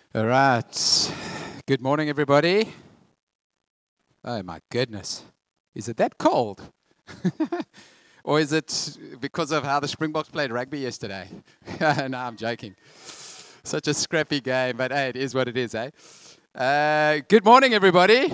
All right. Good morning, everybody. Oh, my goodness. Is it that cold? Or is it because of how the Springboks played rugby yesterday? No, I'm joking. Such a scrappy game, but hey, it is what it is, eh? Good morning, everybody.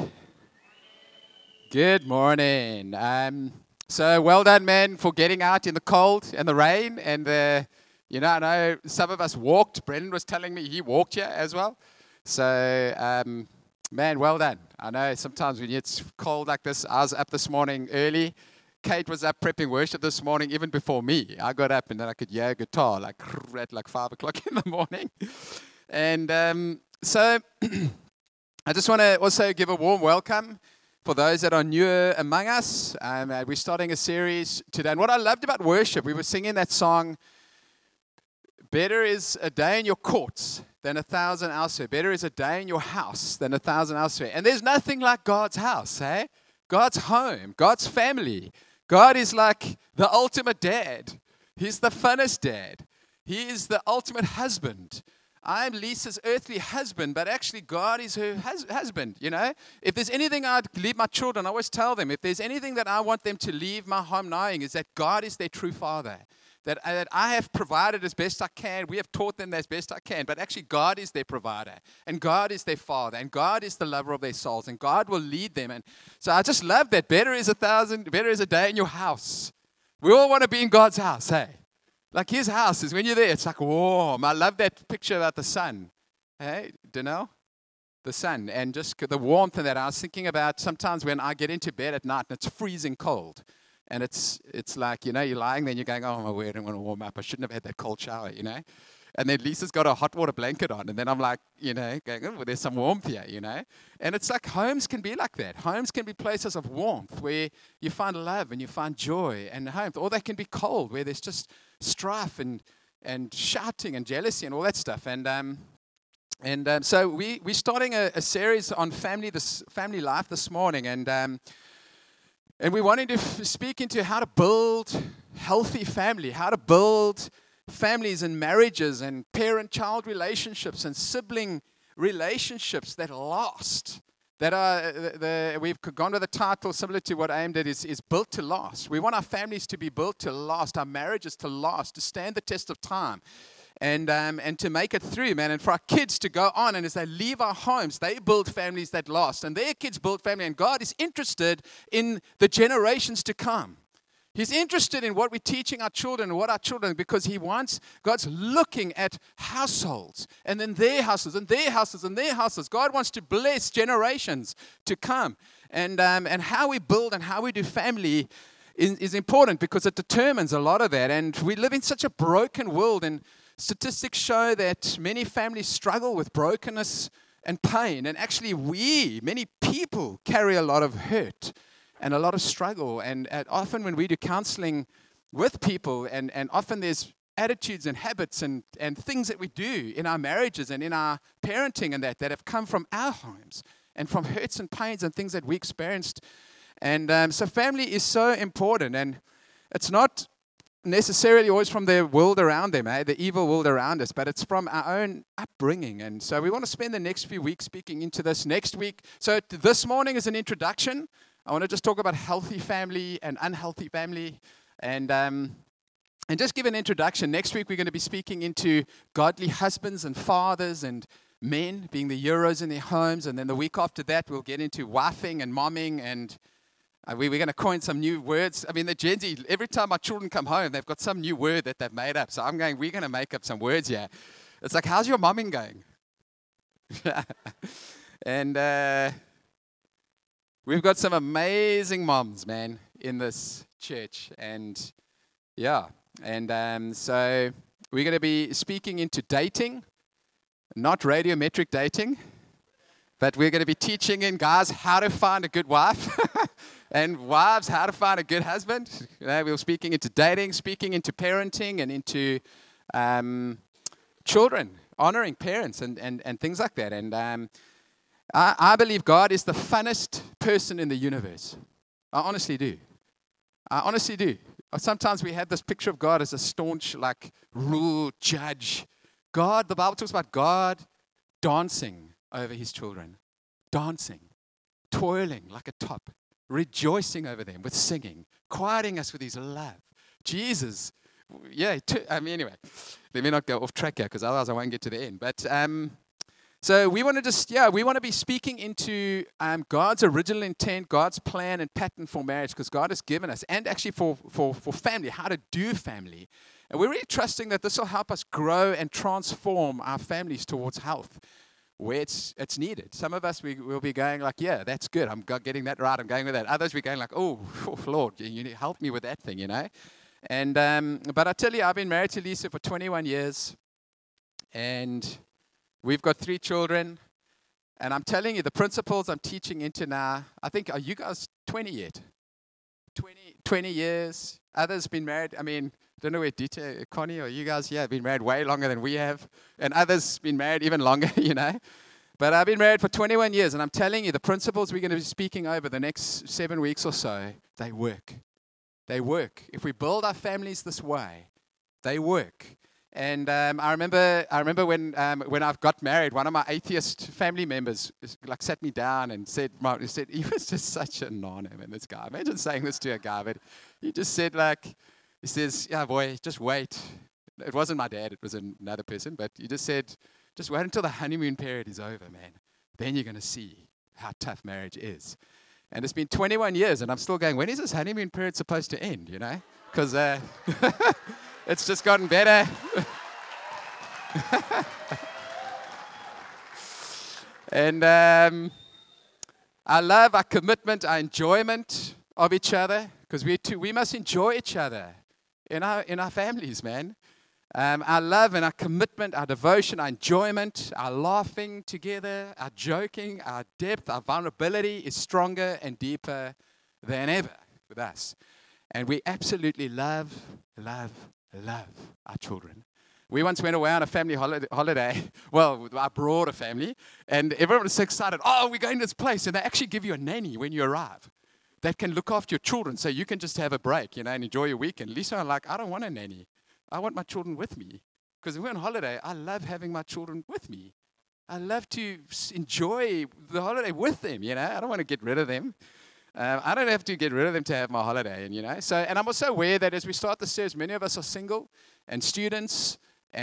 Good morning. So well done, man, for getting out in the cold and the rain. And, I know some of us walked. Brendan was telling me he walked here as well. So, man, well done. I know sometimes when it's cold like this, I was up this morning early. Kate was up prepping worship this morning, even before me. I got up and then I could hear a guitar at like 5 o'clock in the morning. And so I just want to also give a warm welcome for those that are newer among us. We're starting a series today. And what I loved about worship, we were singing that song, better is a day in your courts than 1,000 elsewhere. Better is a day in your house than 1,000 elsewhere. And there's nothing like God's house, eh? God's home, God's family. God is like the ultimate dad. He's the funnest dad. He is the ultimate husband. I'm Lisa's earthly husband, but actually God is her husband, you know. If there's anything I'd leave my children, I always tell them, if there's anything that I want them to leave my home knowing is that God is their true father. That I have provided as best I can. We have taught them as best I can. But actually, God is their provider. And God is their father. And God is the lover of their souls. And God will lead them. And so I just love that. Better is a day in your house. We all want to be in God's house, hey? Like his house is when you're there, it's like warm. I love that picture about the sun. Hey, Danelle? The sun. And just the warmth of that. I was thinking about sometimes when I get into bed at night and it's freezing cold. And it's like, you're lying there and you're going, oh, my word, I don't want to warm up. I shouldn't have had that cold shower, And then Lisa's got a hot water blanket on. And then I'm like, going, oh, well, there's some warmth here, And it's like homes can be like that. Homes can be places of warmth where you find love and you find joy and homes. Or they can be cold where there's just strife and shouting and jealousy and all that stuff. So we're starting a series on family life this morning. And we wanted to speak into how to build healthy family, how to build families and marriages and parent-child relationships and sibling relationships that last. We've gone with a title similar to what AIM did, is built to last. We want our families to be built to last, our marriages to last, to stand the test of time. And to make it through, man, and for our kids to go on, and as they leave our homes, they build families that last, and their kids build family, and God is interested in the generations to come. He's interested in what we're teaching our children and what our children, because God's looking at households, and then their houses, and their houses, and their houses. God wants to bless generations to come, and how we build and how we do family is important because it determines a lot of that, and we live in such a broken world, and statistics show that many families struggle with brokenness and pain. And actually, many people, carry a lot of hurt and a lot of struggle. And often when we do counseling with people, and often there's attitudes and habits and things that we do in our marriages and in our parenting and that have come from our homes and from hurts and pains and things that we experienced. And so family is so important. And it's not necessarily always from the world around them, the evil world around us, but it's from our own upbringing. And so we want to spend the next few weeks speaking into this. Next week, so this morning is an introduction. I want to just talk about healthy family and unhealthy family, and just give an introduction. Next week, we're going to be speaking into godly husbands and fathers and men being the heroes in their homes. And then the week after that, we'll get into wifing and momming, and we're going to coin some new words. I mean, the Gen Z, every time my children come home, they've got some new word that they've made up. So we're going to make up some words here. It's like, how's your momming going? And we've got some amazing moms, man, in this church. And yeah, so we're going to be speaking into dating, not radiometric dating, but we're going to be teaching in guys how to find a good wife. And wives, how to find a good husband. We're speaking into dating, speaking into parenting, and into children, honoring parents, and things like that. And I believe God is the funnest person in the universe. I honestly do. Sometimes we have this picture of God as a staunch, rule, judge. God, the Bible talks about God dancing over his children, dancing, toiling like a top, rejoicing over them with singing, quieting us with his love. Jesus, anyway, let me not go off track here because otherwise I won't get to the end. But so we want to be speaking into God's original intent, God's plan and pattern for marriage, because God has given us, and actually for family, how to do family. And we're really trusting that this will help us grow and transform our families towards health, where it's needed. Some of us, will be going like, yeah, that's good. I'm getting that right. I'm going with that. Others, we're going like, oh Lord, you help me with that thing, And but I tell you, I've been married to Lisa for 21 years, and we've got 3 children. And I'm telling you, the principles I'm teaching into now, I think, are you guys 20 yet? 20 years. Others been married. I mean, I don't know where Dieter, Connie, or you guys, been married way longer than we have. And others been married even longer, But I've been married for 21 years, and I'm telling you, the principles we're going to be speaking over the next 7 weeks or so, they work. They work. If we build our families this way, they work. And I remember when I got married, one of my atheist family members sat me down and said, he was just such a nana, man, this guy. Imagine saying this to a guy, but he just said he says, yeah, boy, just wait. It wasn't my dad, it was another person, but he just said, just wait until the honeymoon period is over, man. Then you're going to see how tough marriage is. And it's been 21 years, and I'm still going, when is this honeymoon period supposed to end, Because it's just gotten better. And I love our commitment, our enjoyment of each other, because we must enjoy each other in our families, man. Our love and our commitment, our devotion, our enjoyment, our laughing together, our joking, our depth, our vulnerability is stronger and deeper than ever with us. And we absolutely love our children. We once went away on a family holiday, well, our broader family, and everyone was so excited. Oh, we're going to this place, and they actually give you a nanny when you arrive that can look after your children, so you can just have a break, and enjoy your weekend. Lisa and I'm like, I don't want a nanny. I want my children with me, because when we're on holiday, I love having my children with me. I love to enjoy the holiday with them, I don't want to get rid of them. I don't have to get rid of them to have my holiday, and I'm also aware that as we start the series, many of us are single, and students,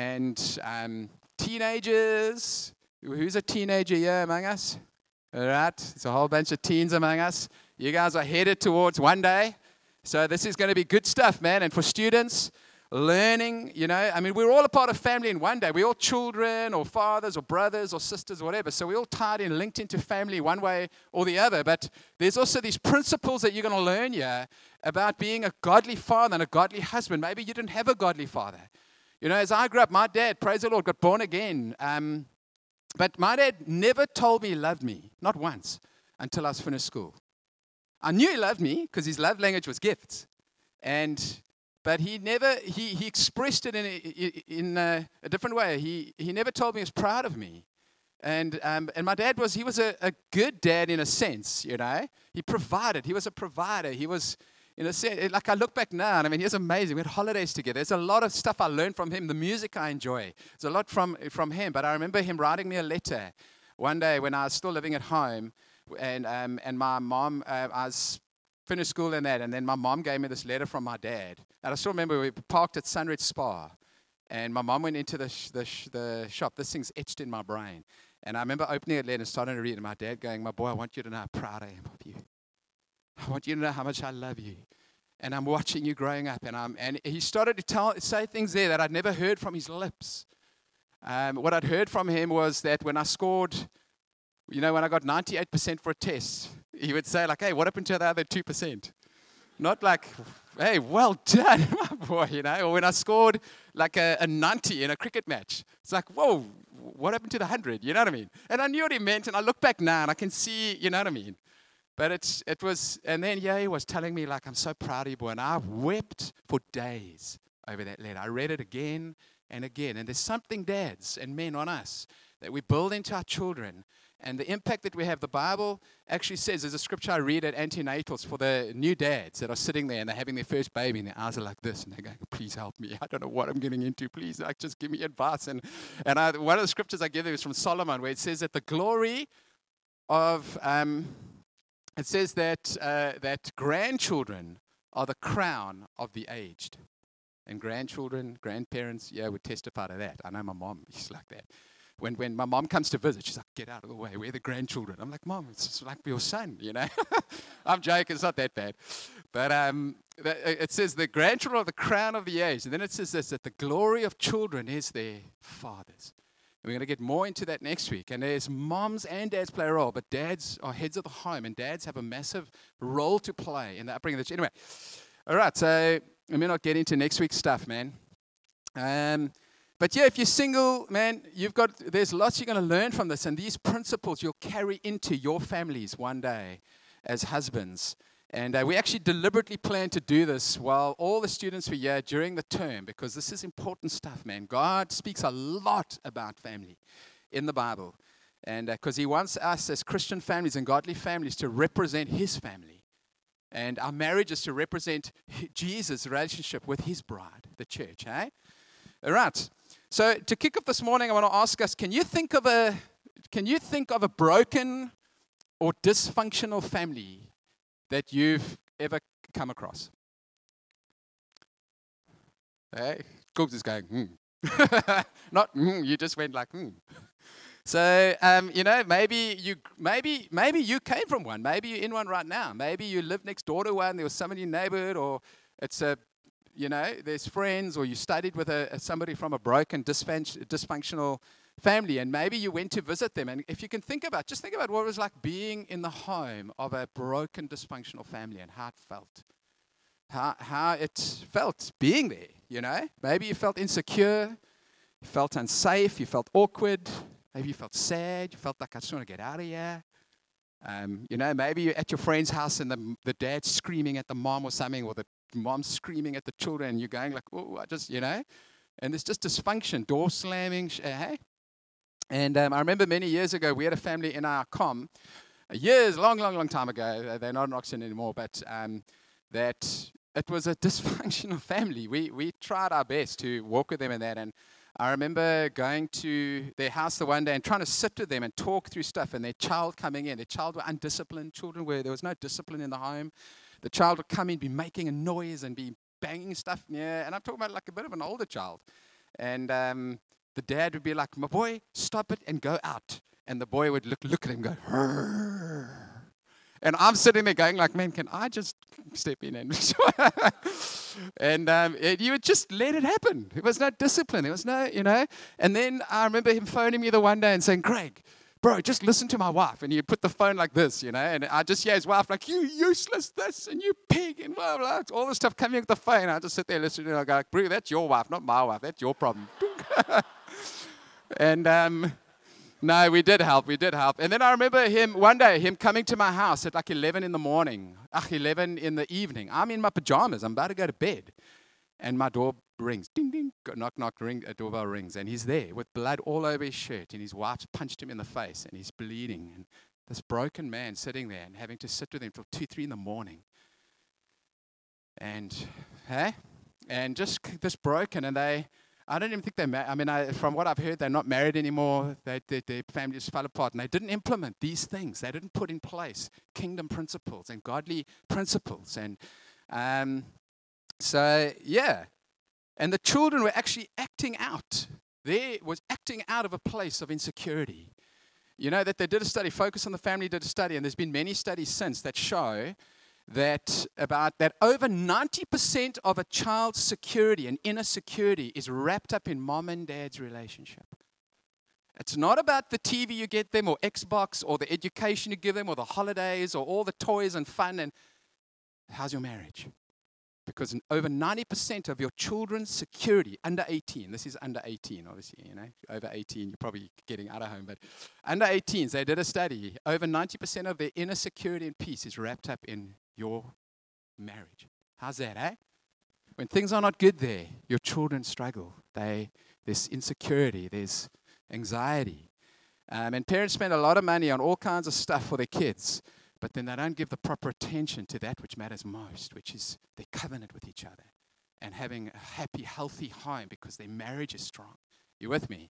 and teenagers. Who's a teenager here among us? All right, there's a whole bunch of teens among us. You guys are headed towards one day, so this is going to be good stuff, man. And for students, learning, we're all a part of family in one day. We're all children or fathers or brothers or sisters or whatever. So we're all tied in, linked into family one way or the other. But there's also these principles that you're going to learn here about being a godly father and a godly husband. Maybe you didn't have a godly father. As I grew up, my dad, praise the Lord, got born again. But my dad never told me he loved me, not once, until I was finished school. I knew he loved me because his love language was gifts. But he never, he expressed it in a different way. He never told me he was proud of me. And my dad was a good dad in a sense, He provided. He was a provider. He was, in a sense, I look back now, and he was amazing. We had holidays together. There's a lot of stuff I learned from him. The music I enjoy. There's a lot from him. But I remember him writing me a letter one day when I was still living at home. And my mom, I was finished school and that, and then my mom gave me this letter from my dad. And I still remember we parked at Sunridge Spa, and my mom went into the shop. This thing's etched in my brain. And I remember opening it and starting to read, and my dad going, my boy, I want you to know how proud I am of you. I want you to know how much I love you. And I'm watching you growing up. And he started to say things there that I'd never heard from his lips. What I'd heard from him was that when I scored, when I got 98% for a test, he would say, hey, what happened to the other 2%? Not like, hey, well done, my boy, Or when I scored a 90 in a cricket match. It's like, whoa, what happened to the 100? You know what I mean? And I knew what he meant, and I look back now, and I can see, you know what I mean? But it was, and then, he was telling me, I'm so proud of you, boy. And I wept for days over that letter. I read it again and again. And there's something, dads and men, on us that we build into our children. And the impact that we have, the Bible actually says, there's a scripture I read at antenatals for the new dads that are sitting there and they're having their first baby and their eyes are like this and they're going, please help me. I don't know what I'm getting into. Please, like, just give me advice. And one of the scriptures I give them is from Solomon, where it says that the glory of, it says that grandchildren are the crown of the aged. And grandchildren, grandparents, would testify to that. I know my mom is like that. When my mom comes to visit, she's like, get out of the way. We're the grandchildren. I'm like, Mom, it's just like your son, I'm joking. It's not that bad. But it says the grandchildren are the crown of the age. And then it says this, that the glory of children is their fathers. And we're going to get more into that next week. And there's moms and dads play a role, but dads are heads of the home, and dads have a massive role to play in the upbringing of the children. Anyway, all right, so let me not get into next week's stuff, man. But if you're single, man, there's lots you're going to learn from this, and these principles you'll carry into your families one day as husbands. And we actually deliberately plan to do this while all the students were here during the term, because this is important stuff, man. God speaks a lot about family in the Bible, and because he wants us as Christian families and godly families to represent his family. And our marriage is to represent Jesus' relationship with his bride, the church, eh? All right. So to kick off this morning, I want to ask us, can you think of a broken or dysfunctional family that you've ever come across? Hey, Cobbs is going, Not, you just went like, So, maybe you came from one. Maybe you're in one right now. Maybe you live next door to one. There was somebody in your neighborhood, or it's there's friends, or you studied with somebody from a broken, dysfunctional family, and maybe you went to visit them. And if you can think about what it was like being in the home of a broken, dysfunctional family and how it felt. How it felt being there, Maybe you felt insecure, you felt unsafe, you felt awkward, maybe you felt sad, you felt like, I just want to get out of here. Maybe you're at your friend's house and the dad's screaming at the mom or something, or the mom's screaming at the children, and you're going like, oh, I just, and there's just dysfunction, door slamming, hey? And I remember many years ago, we had a family in our long time ago, they're not in Oxford anymore, but that it was a dysfunctional family. We tried our best to walk with them in that, and I remember going to their house the one day and trying to sit with them and talk through stuff, and their child coming in. Their child were undisciplined. There was no discipline in the home. The child would come in, be making a noise and be banging stuff near. And I'm talking about like a bit of an older child. And the dad would be like, my boy, stop it and go out. And the boy would look at him and go, "Rrr." And I'm sitting there going like, man, can I just step in? And you would just let it happen. There was no discipline. There was no, And then I remember him phoning me the one day and saying, Craig, bro, just listen to my wife. And he'd put the phone like this, And I just hear his wife like, you useless this and you pig and blah, blah. All this stuff coming with the phone. I just sit there listening and I go, bro, that's your wife, not my wife. That's your problem. And no, we did help. And then I remember one day coming to my house at like 11 in the morning, 11 in the evening. I'm in my pajamas. I'm about to go to bed. And my door rings. Ding, ding. Knock, knock, ring. A doorbell rings. And he's there with blood all over his shirt. And his wife's punched him in the face. And he's bleeding. And this broken man sitting there and having to sit with him till 2, 3 in the morning. And, And just broken. And I don't even think they're married. I mean, from what I've heard, they're not married anymore. Their family just fell apart. And they didn't implement these things. They didn't put in place kingdom principles and godly principles. And and the children were actually acting out. They was acting out of a place of insecurity. That they did a study, Focus on the Family did a study, and there's been many studies since that show that over 90% of a child's security and inner security is wrapped up in mom and dad's relationship. It's not about the TV you get them or Xbox or the education you give them or the holidays or all the toys and fun. And how's your marriage? Because over 90% of your children's security, under 18, this is under 18, obviously, over 18, you're probably getting out of home, but under 18s, they did a study, over 90% of their inner security and peace is wrapped up in your marriage. How's that, eh? When things are not good there, your children struggle. There's insecurity, there's anxiety. And parents spend a lot of money on all kinds of stuff for their kids, but then they don't give the proper attention to that which matters most, which is their covenant with each other and having a happy, healthy home because their marriage is strong. You with me?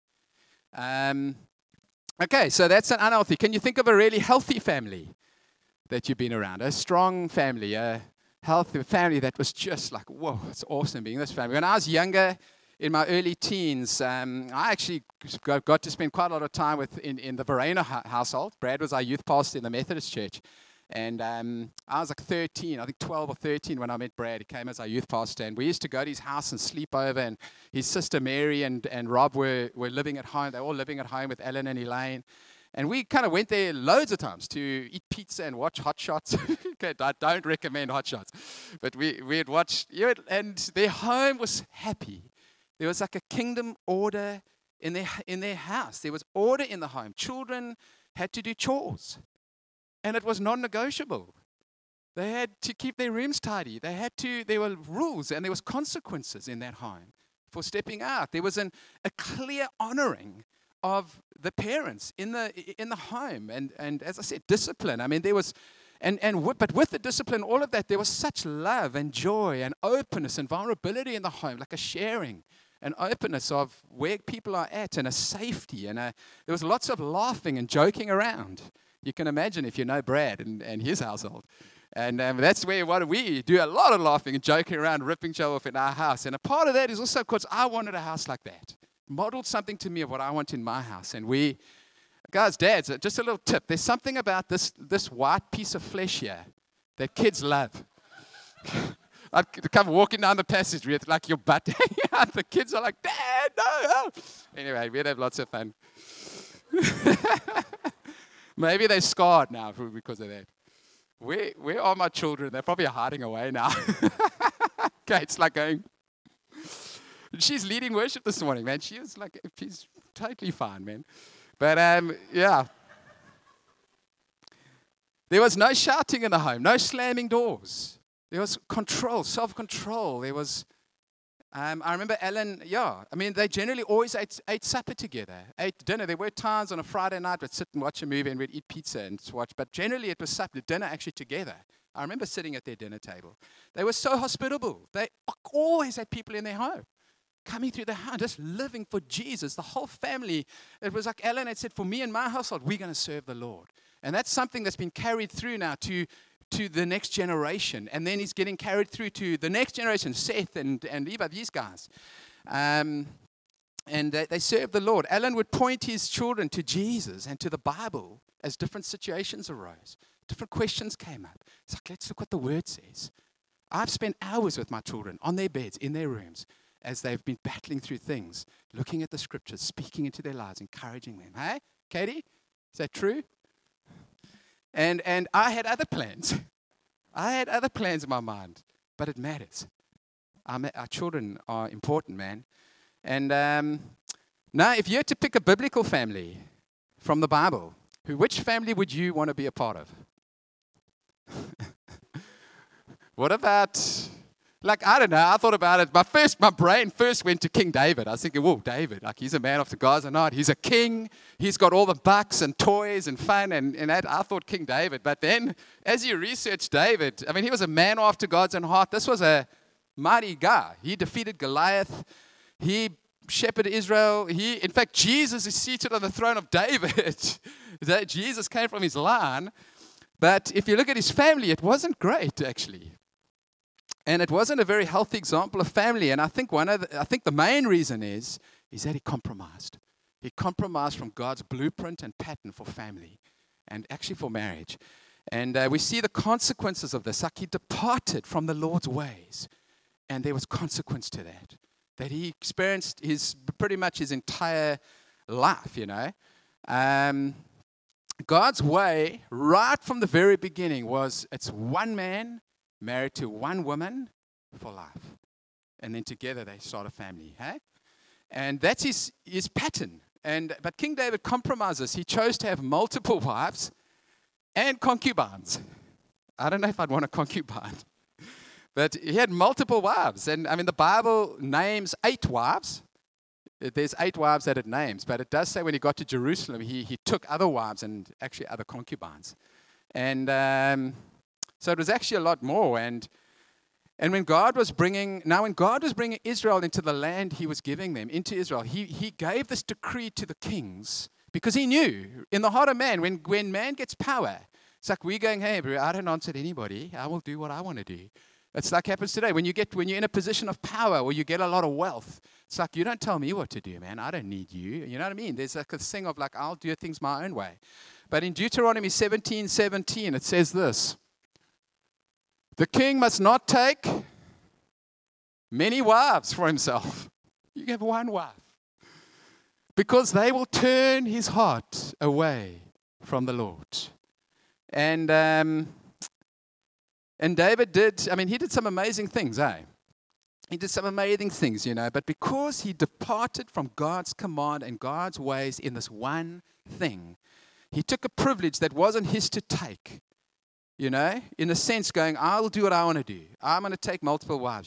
Okay, so that's an unhealthy. Can you think of a really healthy family that you've been around? A strong family, a healthy family that was just like, whoa, it's awesome being this family. When I was younger, in my early teens, I actually got to spend quite a lot of time in the Verena household. Brad was our youth pastor in the Methodist church. And I was like 13, I think 12 or 13 when I met Brad. He came as our youth pastor. And we used to go to his house and sleep over. And his sister Mary and Rob were living at home. They were all living at home with Ellen and Elaine. And we kind of went there loads of times to eat pizza and watch Hot Shots. Okay, I don't recommend Hot Shots. But we'd watch, and their home was happy. There was like a kingdom order in their house. There was order in the home. Children had to do chores. And it was non-negotiable. They had to keep their rooms tidy. There were rules and there was consequences in that home for stepping out. There was a clear honoring of the parents in the home. And as I said, discipline. I mean, there was, but with the discipline, all of that, there was such love and joy and openness and vulnerability in the home, like a sharing. An openness of where people are at and a safety. And there was lots of laughing and joking around. You can imagine if you know Brad and his household. And that's where we do a lot of laughing and joking around, ripping each other off in our house. And a part of that is also because I wanted a house like that. Modeled something to me of what I want in my house. And guys, dads, just a little tip. There's something about this white piece of flesh here that kids love. I'd come walking down the passage with like your butt hanging out. The kids are like, Dad, no. Anyway, we'd have lots of fun. Maybe they're scarred now because of that. Where are my children? They're probably hiding away now. Kate's like going. She's leading worship this morning, man. She's totally fine, man. But yeah. There was no shouting in the home, no slamming doors. There was control, self-control. There was, I remember Ellen, they generally always ate supper together, ate dinner. There were times on a Friday night we'd sit and watch a movie and we'd eat pizza and watch, but generally it was supper, dinner actually together. I remember sitting at their dinner table. They were so hospitable. They always had people in their home, coming through the house, just living for Jesus. The whole family, it was like Ellen had said, for me and my household, we're going to serve the Lord. And that's something that's been carried through now to the next generation. And then he's getting carried through to the next generation, Seth and Eva, these guys. And they serve the Lord. Alan would point his children to Jesus and to the Bible as different situations arose. Different questions came up. It's like, let's look what the Word says. I've spent hours with my children on their beds, in their rooms, as they've been battling through things, looking at the Scriptures, speaking into their lives, encouraging them. Hey, Katie, is that true? And I had other plans. I had other plans in my mind, but it matters. Our children are important, man. And now, if you had to pick a biblical family from the Bible, which family would you want to be a part of? What about, I don't know, I thought about it. My brain first went to King David. I was thinking, whoa, David, he's a man after God's heart. He's a king. He's got all the bucks and toys and fun. And that, I thought King David. But then, as you research David, he was a man after God's own heart. This was a mighty guy. He defeated Goliath. He shepherded Israel. In fact, Jesus is seated on the throne of David. Jesus came from his line. But if you look at his family, it wasn't great, actually. And it wasn't a very healthy example of family. And I think the main reason is that he compromised. He compromised from God's blueprint and pattern for family and actually for marriage. And we see the consequences of this. Like he departed from the Lord's ways. And there was consequence to that he experienced pretty much his entire life, God's way, right from the very beginning, was it's one man married to one woman for life. And then together they start a family. Hey? And that's his pattern. But King David compromises. He chose to have multiple wives and concubines. I don't know if I'd want a concubine. But he had multiple wives. And the Bible names 8 wives. There's 8 wives that it names, but it does say when he got to Jerusalem, he took other wives and actually other concubines. And so it was actually a lot more. And when God was bringing Israel into the land he was giving them, into Israel, he gave this decree to the kings because he knew in the heart of man, when man gets power, it's like we're going, hey, bro, I don't answer to anybody. I will do what I want to do. It's like happens today. When you're in a position of power or you get a lot of wealth, it's like, you don't tell me what to do, man. I don't need you. You know what I mean? There's like a thing of like, I'll do things my own way. But in Deuteronomy 17:17, it says this: the king must not take many wives for himself. You have one wife. Because they will turn his heart away from the Lord. And David he did some amazing things, He did some amazing things, but because he departed from God's command and God's ways in this one thing, he took a privilege that wasn't his to take, in a sense going, I'll do what I want to do. I'm going to take multiple wives,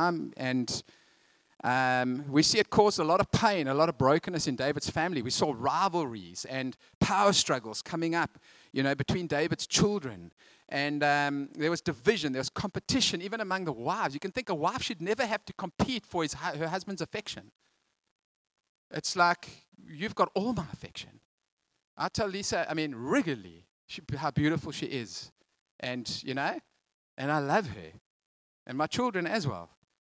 we see it caused a lot of pain, a lot of brokenness in David's family. We saw rivalries and power struggles coming up, between David's children. And there was division, there was competition, even among the wives. You can think a wife should never have to compete for her husband's affection. It's like, you've got all my affection. I tell Lisa, regularly, how beautiful she is. And, and I love her. And my children as well.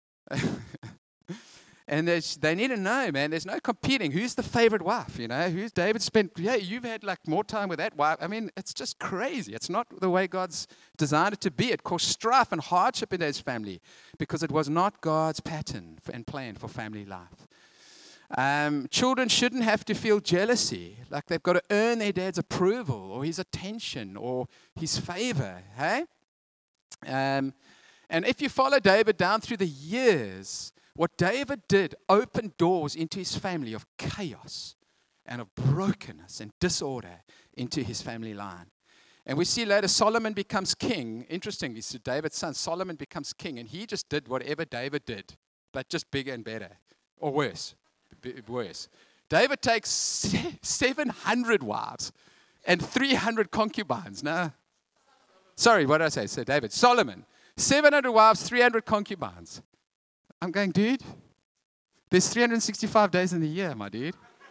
And they need to know, man, there's no competing. Who's the favorite wife, Who's David spent, you've had more time with that wife. It's just crazy. It's not the way God's designed it to be. It caused strife and hardship in his family because it was not God's pattern and plan for family life. Children shouldn't have to feel jealousy, like they've got to earn their dad's approval or his attention or his favor, hey? And if you follow David down through the years, what David did opened doors into his family of chaos and of brokenness and disorder into his family line. And we see later Solomon becomes king. Interestingly, so David's son Solomon becomes king, and he just did whatever David did, but just bigger and better, or worse. David takes 700 wives and 300 concubines. No, sorry, what did I say? So Solomon, 700 wives, 300 concubines. I'm going, dude, there's 365 days in the year, my dude.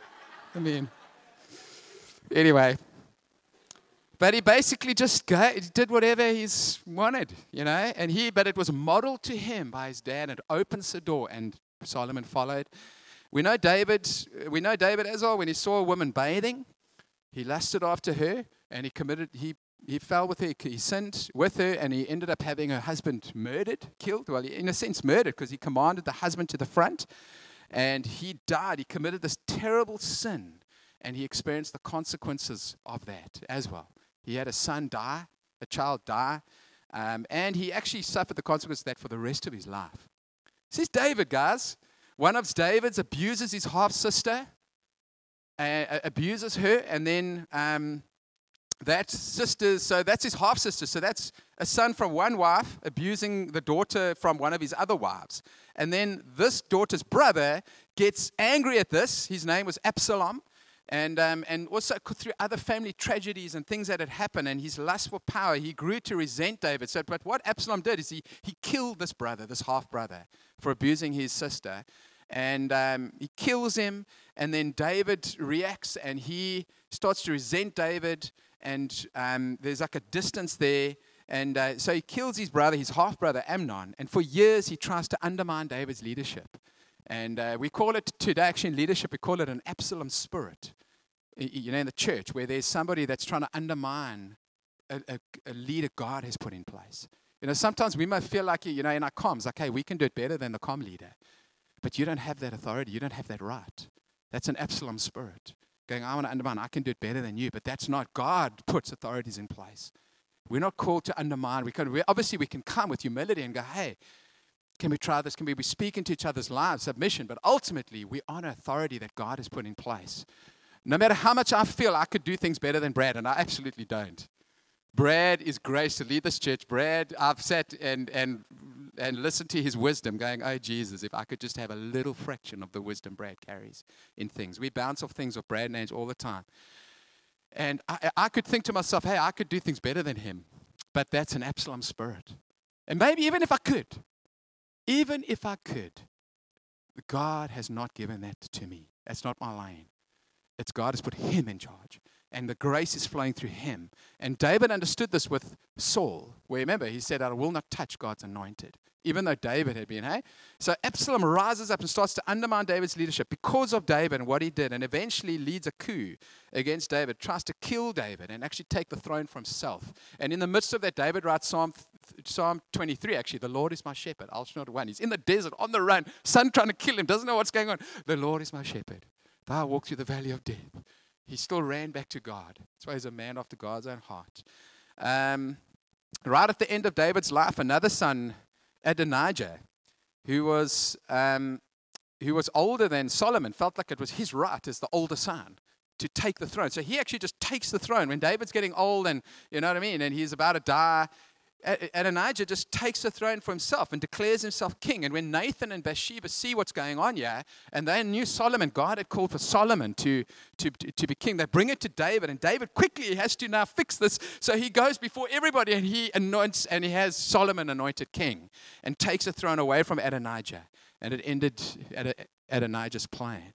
Anyway. But he basically just did whatever he's wanted, but it was modeled to him by his dad, and it opens the door, and Solomon followed. We know David as well. When he saw a woman bathing, he lusted after her, and he fell with her, he sinned with her, and he ended up having her husband killed. Well, in a sense murdered, because he commanded the husband to the front, and he died. He committed this terrible sin, and he experienced the consequences of that as well. He had a child die, and he actually suffered the consequences of that for the rest of his life. This is David, guys. One of David's abuses his half-sister, abuses her, and then that's his half-sister. So that's a son from one wife abusing the daughter from one of his other wives. And then this daughter's brother gets angry at this. His name was Absalom. And also through other family tragedies and things that had happened and his lust for power, he grew to resent David. But what Absalom did is he killed this brother, this half-brother, for abusing his sister. And he kills him, and then David reacts, and he starts to resent David, and there's like a distance there. And so he kills his brother, his half-brother, Amnon, and for years he tries to undermine David's leadership. And we call it today, actually in leadership, we call it an Absalom spirit, in the church, where there's somebody that's trying to undermine a leader God has put in place. Sometimes we might feel like, in our comms, like, hey, we can do it better than the comm leader. But you don't have that authority. You don't have that right. That's an Absalom spirit. Going, I want to undermine. I can do it better than you. But that's not. God puts authorities in place. We're not called to undermine. Obviously, we can come with humility and go, hey, can we try this? Can we speak into each other's lives, submission? But ultimately, we honor authority that God has put in place. No matter how much I feel I could do things better than Brad, and I absolutely don't. Brad is graced to lead this church. Brad, I've sat and and listen to his wisdom, going, oh, Jesus, if I could just have a little fraction of the wisdom Brad carries in things. We bounce off things with Brad and Ange all the time. And I could think to myself, hey, I could do things better than him. But that's an Absalom spirit. And maybe even if I could, God has not given that to me. That's not my lane. It's God has put him in charge. And the grace is flowing through him. And David understood this with Saul, where remember, he said, I will not touch God's anointed, even though David had been, hey? So Absalom rises up and starts to undermine David's leadership because of David and what he did, and eventually leads a coup against David, tries to kill David and actually take the throne for himself. And in the midst of that, David writes Psalm 23, actually, the Lord is my shepherd, I'll not want. He's in the desert, on the run, son trying to kill him, doesn't know what's going on. The Lord is my shepherd. Though I walk through the valley of death. He still ran back to God. That's why he's a man after God's own heart. Right at the end of David's life, another son, Adonijah, who was older than Solomon, felt like it was his right as the older son to take the throne. So he actually just takes the throne. When David's getting old and, you know what I mean, and he's about to die, Adonijah just takes the throne for himself and declares himself king. And when Nathan and Bathsheba see what's going on here, and they knew Solomon, God had called for Solomon to be king, they bring it to David, and David quickly has to now fix this. So he goes before everybody and he anoints, and he has Solomon anointed king and takes the throne away from Adonijah. And it ended at Adonijah's plan.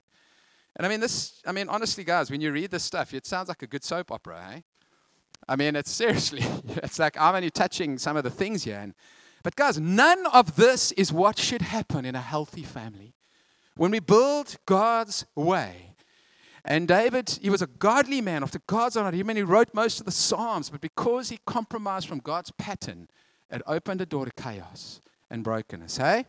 And honestly, guys, when you read this stuff, it sounds like a good soap opera, eh? I mean, it's like I'm only touching some of the things here. But guys, none of this is what should happen in a healthy family. When we build God's way, and David, he was a godly man after God's own heart. He wrote most of the Psalms, but because he compromised from God's pattern, it opened a door to chaos and brokenness, hey?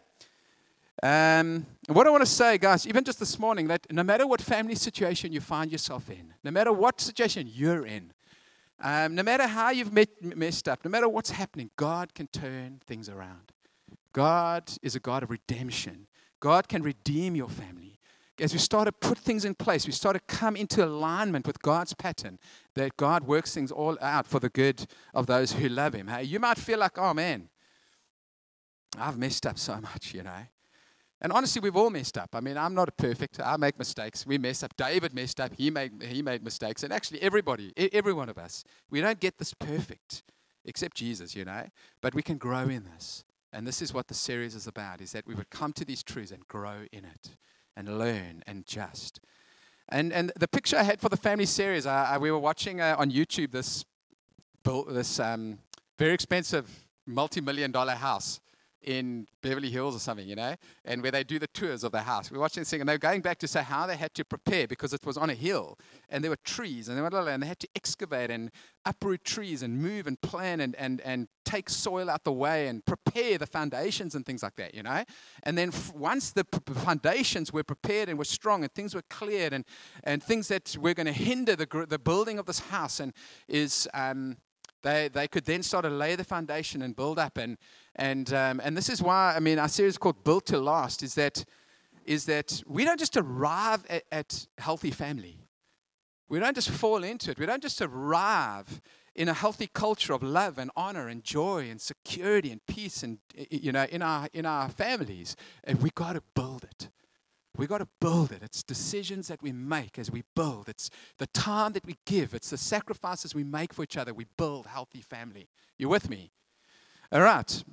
What I want to say, guys, even just this morning, that no matter what family situation you find yourself in, no matter what situation you're in, no matter how you've messed up, no matter what's happening, God can turn things around. God is a God of redemption. God can redeem your family. As we start to put things in place, we start to come into alignment with God's pattern, that God works things all out for the good of those who love him. Hey, you might feel like, oh man, I've messed up so much, you know. And honestly, we've all messed up. I mean, I'm not perfect. I make mistakes. We mess up. David messed up. He made mistakes. And actually, everybody, every one of us, we don't get this perfect, except Jesus, you know. But we can grow in this. And this is what the series is about, is that we would come to these truths and grow in it and learn and just. And the picture I had for the family series, we were watching on YouTube this very expensive multi-million-dollar house in Beverly Hills or something, you know, and where they do the tours of the house. We were watching this thing, and they were going back to say how they had to prepare because it was on a hill, and there were trees, and they had to excavate and uproot trees and move and plan and take soil out the way and prepare the foundations and things like that, you know. And then once the foundations were prepared and were strong and things were cleared and things that were going to hinder the building of this house and is They could then start to lay the foundation and build up, and this is why, I mean, our series called Built to Last is that we don't just arrive at healthy family. We don't just fall into it. We don't just arrive in a healthy culture of love and honor and joy and security and peace, and you know, in our families. And we got to build it. We got to build it. It's decisions that we make as we build. It's the time that we give. It's the sacrifices we make for each other. We build healthy family. You with me? All right.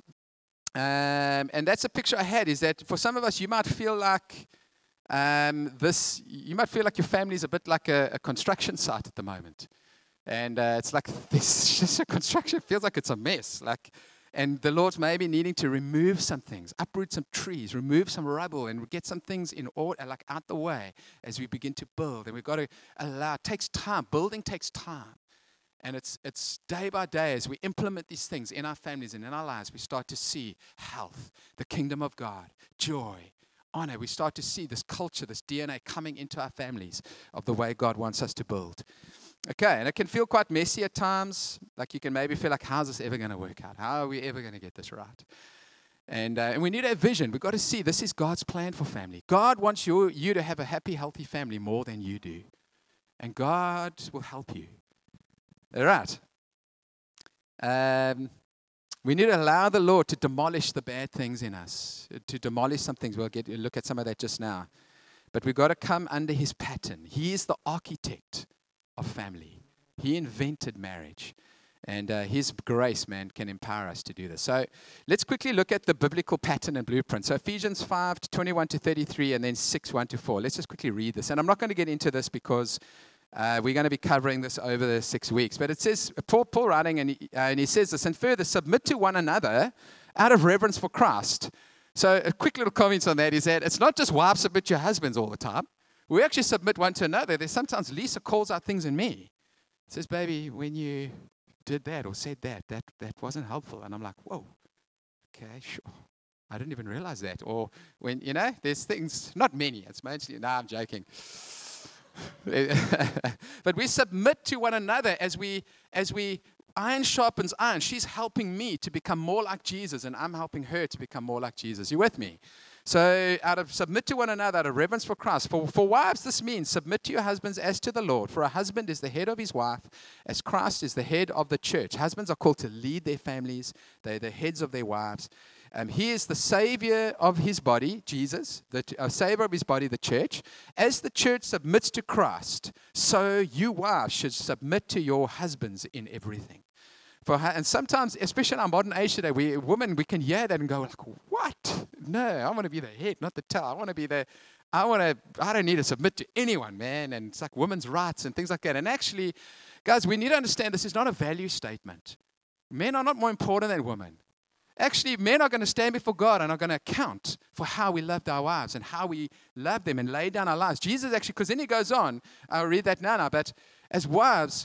And that's a picture I had, is that for some of us, you might feel like you might feel like your family is a bit like a construction site at the moment. And it's like this, just a construction. It feels like it's a mess. And the Lord's maybe needing to remove some things, uproot some trees, remove some rubble, and get some things in order, like out the way as we begin to build. And we've got to allow. It takes time. Building takes time. And it's day by day as we implement these things in our families and in our lives, we start to see health, the kingdom of God, joy, honor. We start to see this culture, this DNA coming into our families of the way God wants us to build. Okay, and it can feel quite messy at times. Like you can maybe feel like, how's this ever going to work out? How are we ever going to get this right? And we need a vision. We've got to see this is God's plan for family. God wants you to have a happy, healthy family more than you do. And God will help you. All right. We need to allow the Lord to demolish the bad things in us, to demolish some things. We'll look at some of that just now. But we've got to come under his pattern. He is the architect of family. He invented marriage. And his grace, man, can empower us to do this. So let's quickly look at the biblical pattern and blueprint. So Ephesians 5, 21 to 33, and then 6, 1 to 4. Let's just quickly read this. And I'm not going to get into this because we're going to be covering this over the 6 weeks. But it says, Paul writing, and he says this, and further, submit to one another out of reverence for Christ. So a quick little comment on that is that it's not just wives submit to your husbands all the time. We actually submit one to another. There's sometimes Lisa calls out things in me. Says, baby, when you did that or said that wasn't helpful. And I'm like, whoa, okay, sure. I didn't even realize that. Or when, there's things, not many. It's mostly, I'm joking. But we submit to one another as we iron sharpens iron. She's helping me to become more like Jesus, and I'm helping her to become more like Jesus. You with me? So submit to one another out of reverence for Christ. For wives, this means submit to your husbands as to the Lord. For a husband is the head of his wife, as Christ is the head of the church. Husbands are called to lead their families. They're the heads of their wives. He is the Savior of his body, Jesus, the Savior of his body, the church. As the church submits to Christ, so you wives should submit to your husbands in everything. And sometimes, especially in our modern age today, we can hear that and go like, what? No, I want to be the head, not the tail. I don't need to submit to anyone, man. And it's like women's rights and things like that. And actually, guys, we need to understand this is not a value statement. Men are not more important than women. Actually, men are going to stand before God and are going to account for how we loved our wives and how we loved them and laid down our lives. Jesus actually, because then he goes on, I'll read that now, but as wives,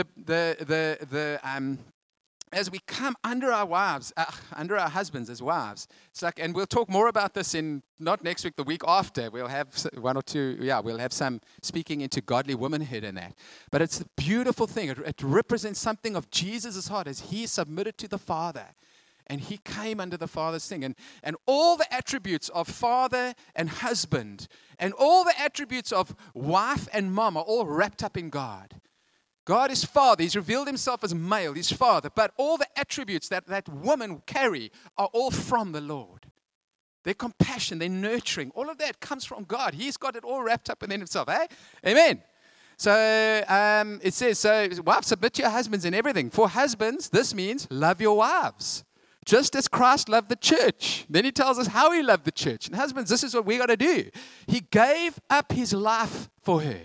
as we come under our wives, under our husbands as wives, it's like, and we'll talk more about this in, not next week, the week after. We'll have one or two, we'll have some speaking into godly womanhood in that. But it's a beautiful thing. It represents something of Jesus' heart as he submitted to the Father. And he came under the Father's thing. And all the attributes of father and husband, and all the attributes of wife and mom are all wrapped up in God. God is Father. He's revealed himself as male. He's Father. But all the attributes that women carry are all from the Lord. Their compassion, their nurturing, all of that comes from God. He's got it all wrapped up within himself. Eh? Amen. So it says, wives, submit to your husbands in everything. For husbands, this means love your wives, just as Christ loved the church. Then he tells us how he loved the church. And husbands, this is what we got to do. He gave up his life for her.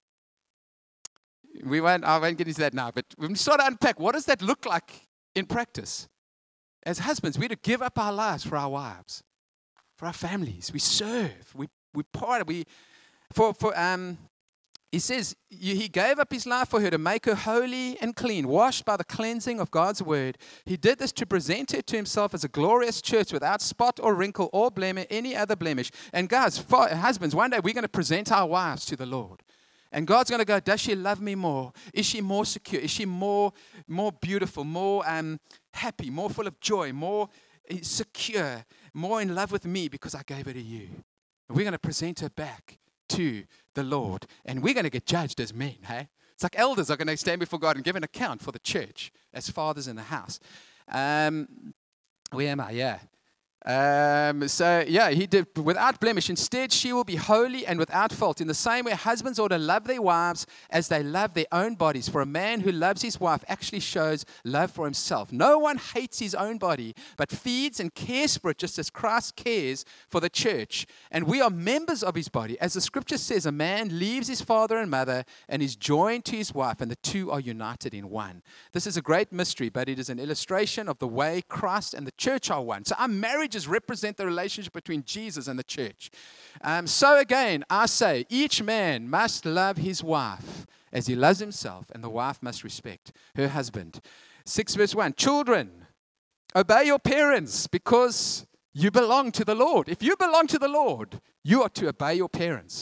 I won't get into that now, but we start to unpack, what does that look like in practice? As husbands, we're to give up our lives for our wives, for our families. We serve. We part. He says he gave up his life for her to make her holy and clean, washed by the cleansing of God's word. He did this to present her to himself as a glorious church without spot or wrinkle or blemish, any other blemish. And guys, husbands, one day we're going to present our wives to the Lord. And God's going to go, does she love me more? Is she more secure? Is she more beautiful, more happy, more full of joy, more secure, more in love with me because I gave her to you? And we're going to present her back to the Lord. And we're going to get judged as men, hey? It's like elders are going to stand before God and give an account for the church as fathers in the house. Where am I? Yeah. He did without blemish. Instead, she will be holy and without fault. In the same way, husbands ought to love their wives as they love their own bodies. For a man who loves his wife actually shows love for himself. No one hates his own body, but feeds and cares for it just as Christ cares for the church. And we are members of his body. As the scripture says, a man leaves his father and mother and is joined to his wife, and the two are united in one. This is a great mystery, but it is an illustration of the way Christ and the church are one. So our marriages represent the relationship between Jesus and the church. So again, I say, each man must love his wife as he loves himself, and the wife must respect her husband. 6 verse 1, children, obey your parents because you belong to the Lord. If you belong to the Lord, you are to obey your parents.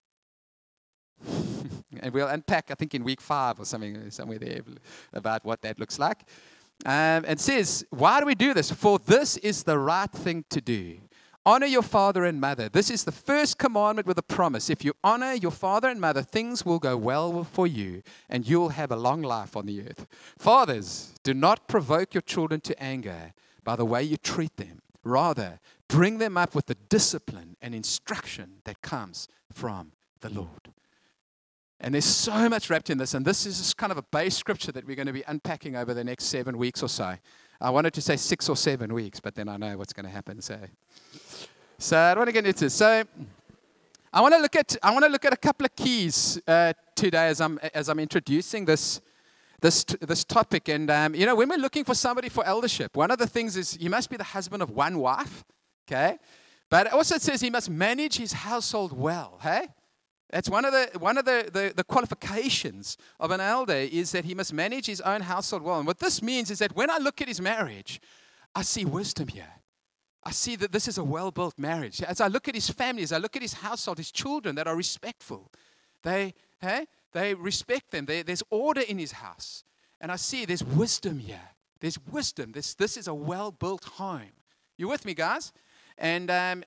And we'll unpack, I think, in week 5 or something, somewhere there, about what that looks like. And says, why do we do this? For this is the right thing to do. Honor your father and mother. This is the first commandment with a promise. If you honor your father and mother, things will go well for you, and you'll have a long life on the earth. Fathers, do not provoke your children to anger by the way you treat them. Rather, bring them up with the discipline and instruction that comes from the Lord. And there's so much wrapped in this, and this is just kind of a base scripture that we're going to be unpacking over the next 7 weeks or so. I wanted to say 6 or 7 weeks, but then I know what's going to happen. So I don't want to get into this. So I want to look at a couple of keys today as I'm introducing this topic. And when we're looking for somebody for eldership, one of the things is he must be the husband of one wife, okay? But also it says he must manage his household well, hey? That's one of the qualifications of an elder, is that he must manage his own household well. And what this means is that when I look at his marriage, I see wisdom here. I see that this is a well-built marriage. As I look at his family, as I look at his household, his children that are respectful, they respect them. There's order in his house. And I see there's wisdom here. There's wisdom. This is a well-built home. You with me, guys? And and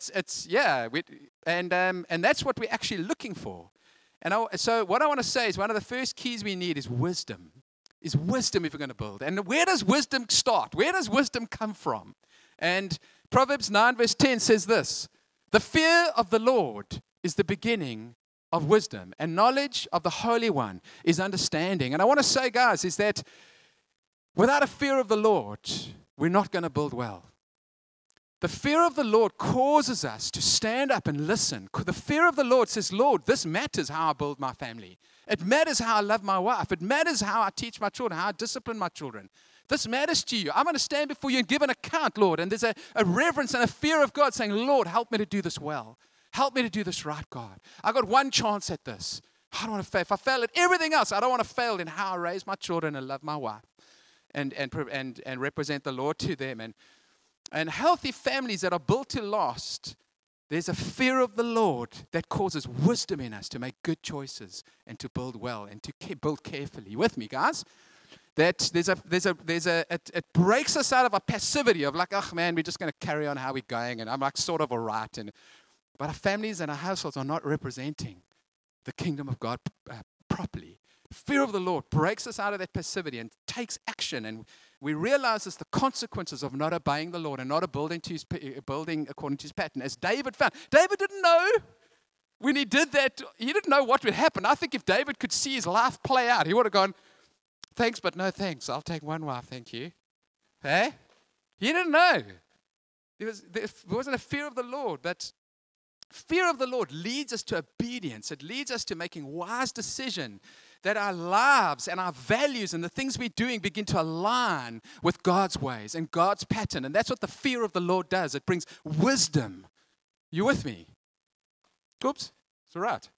that's what we're actually looking for. And so what I want to say is one of the first keys we need is wisdom. Is wisdom if we're going to build. And where does wisdom start? Where does wisdom come from? And Proverbs 9 verse 10 says this: the fear of the Lord is the beginning of wisdom, and knowledge of the Holy One is understanding. And I want to say, guys, is that without a fear of the Lord, we're not going to build well. The fear of the Lord causes us to stand up and listen. The fear of the Lord says, Lord, this matters how I build my family. It matters how I love my wife. It matters how I teach my children, how I discipline my children. This matters to you. I'm going to stand before you and give an account, Lord. And there's a reverence and a fear of God saying, Lord, help me to do this well. Help me to do this right, God. I got one chance at this. I don't want to fail. If I fail at everything else, I don't want to fail in how I raise my children and love my wife and represent the Lord to them. And healthy families that are built to last, there's a fear of the Lord that causes wisdom in us to make good choices and to build well and to build carefully. You with me, guys? That it breaks us out of our passivity of like, oh man, we're just going to carry on how we're going, and I'm like sort of all right. But our families and our households are not representing the kingdom of God properly. Fear of the Lord breaks us out of that passivity and takes action, and we realize it's the consequences of not obeying the Lord and not building according to his pattern. As David found. David didn't know when he did that. He didn't know what would happen. I think if David could see his life play out, he would have gone, thanks, but no thanks. I'll take one wife, thank you. Hey? He didn't know. There wasn't a fear of the Lord, but fear of the Lord leads us to obedience. It leads us to making wise decisions, that our lives and our values and the things we're doing begin to align with God's ways and God's pattern. And that's what the fear of the Lord does. It brings wisdom. You with me? Oops, it's all right.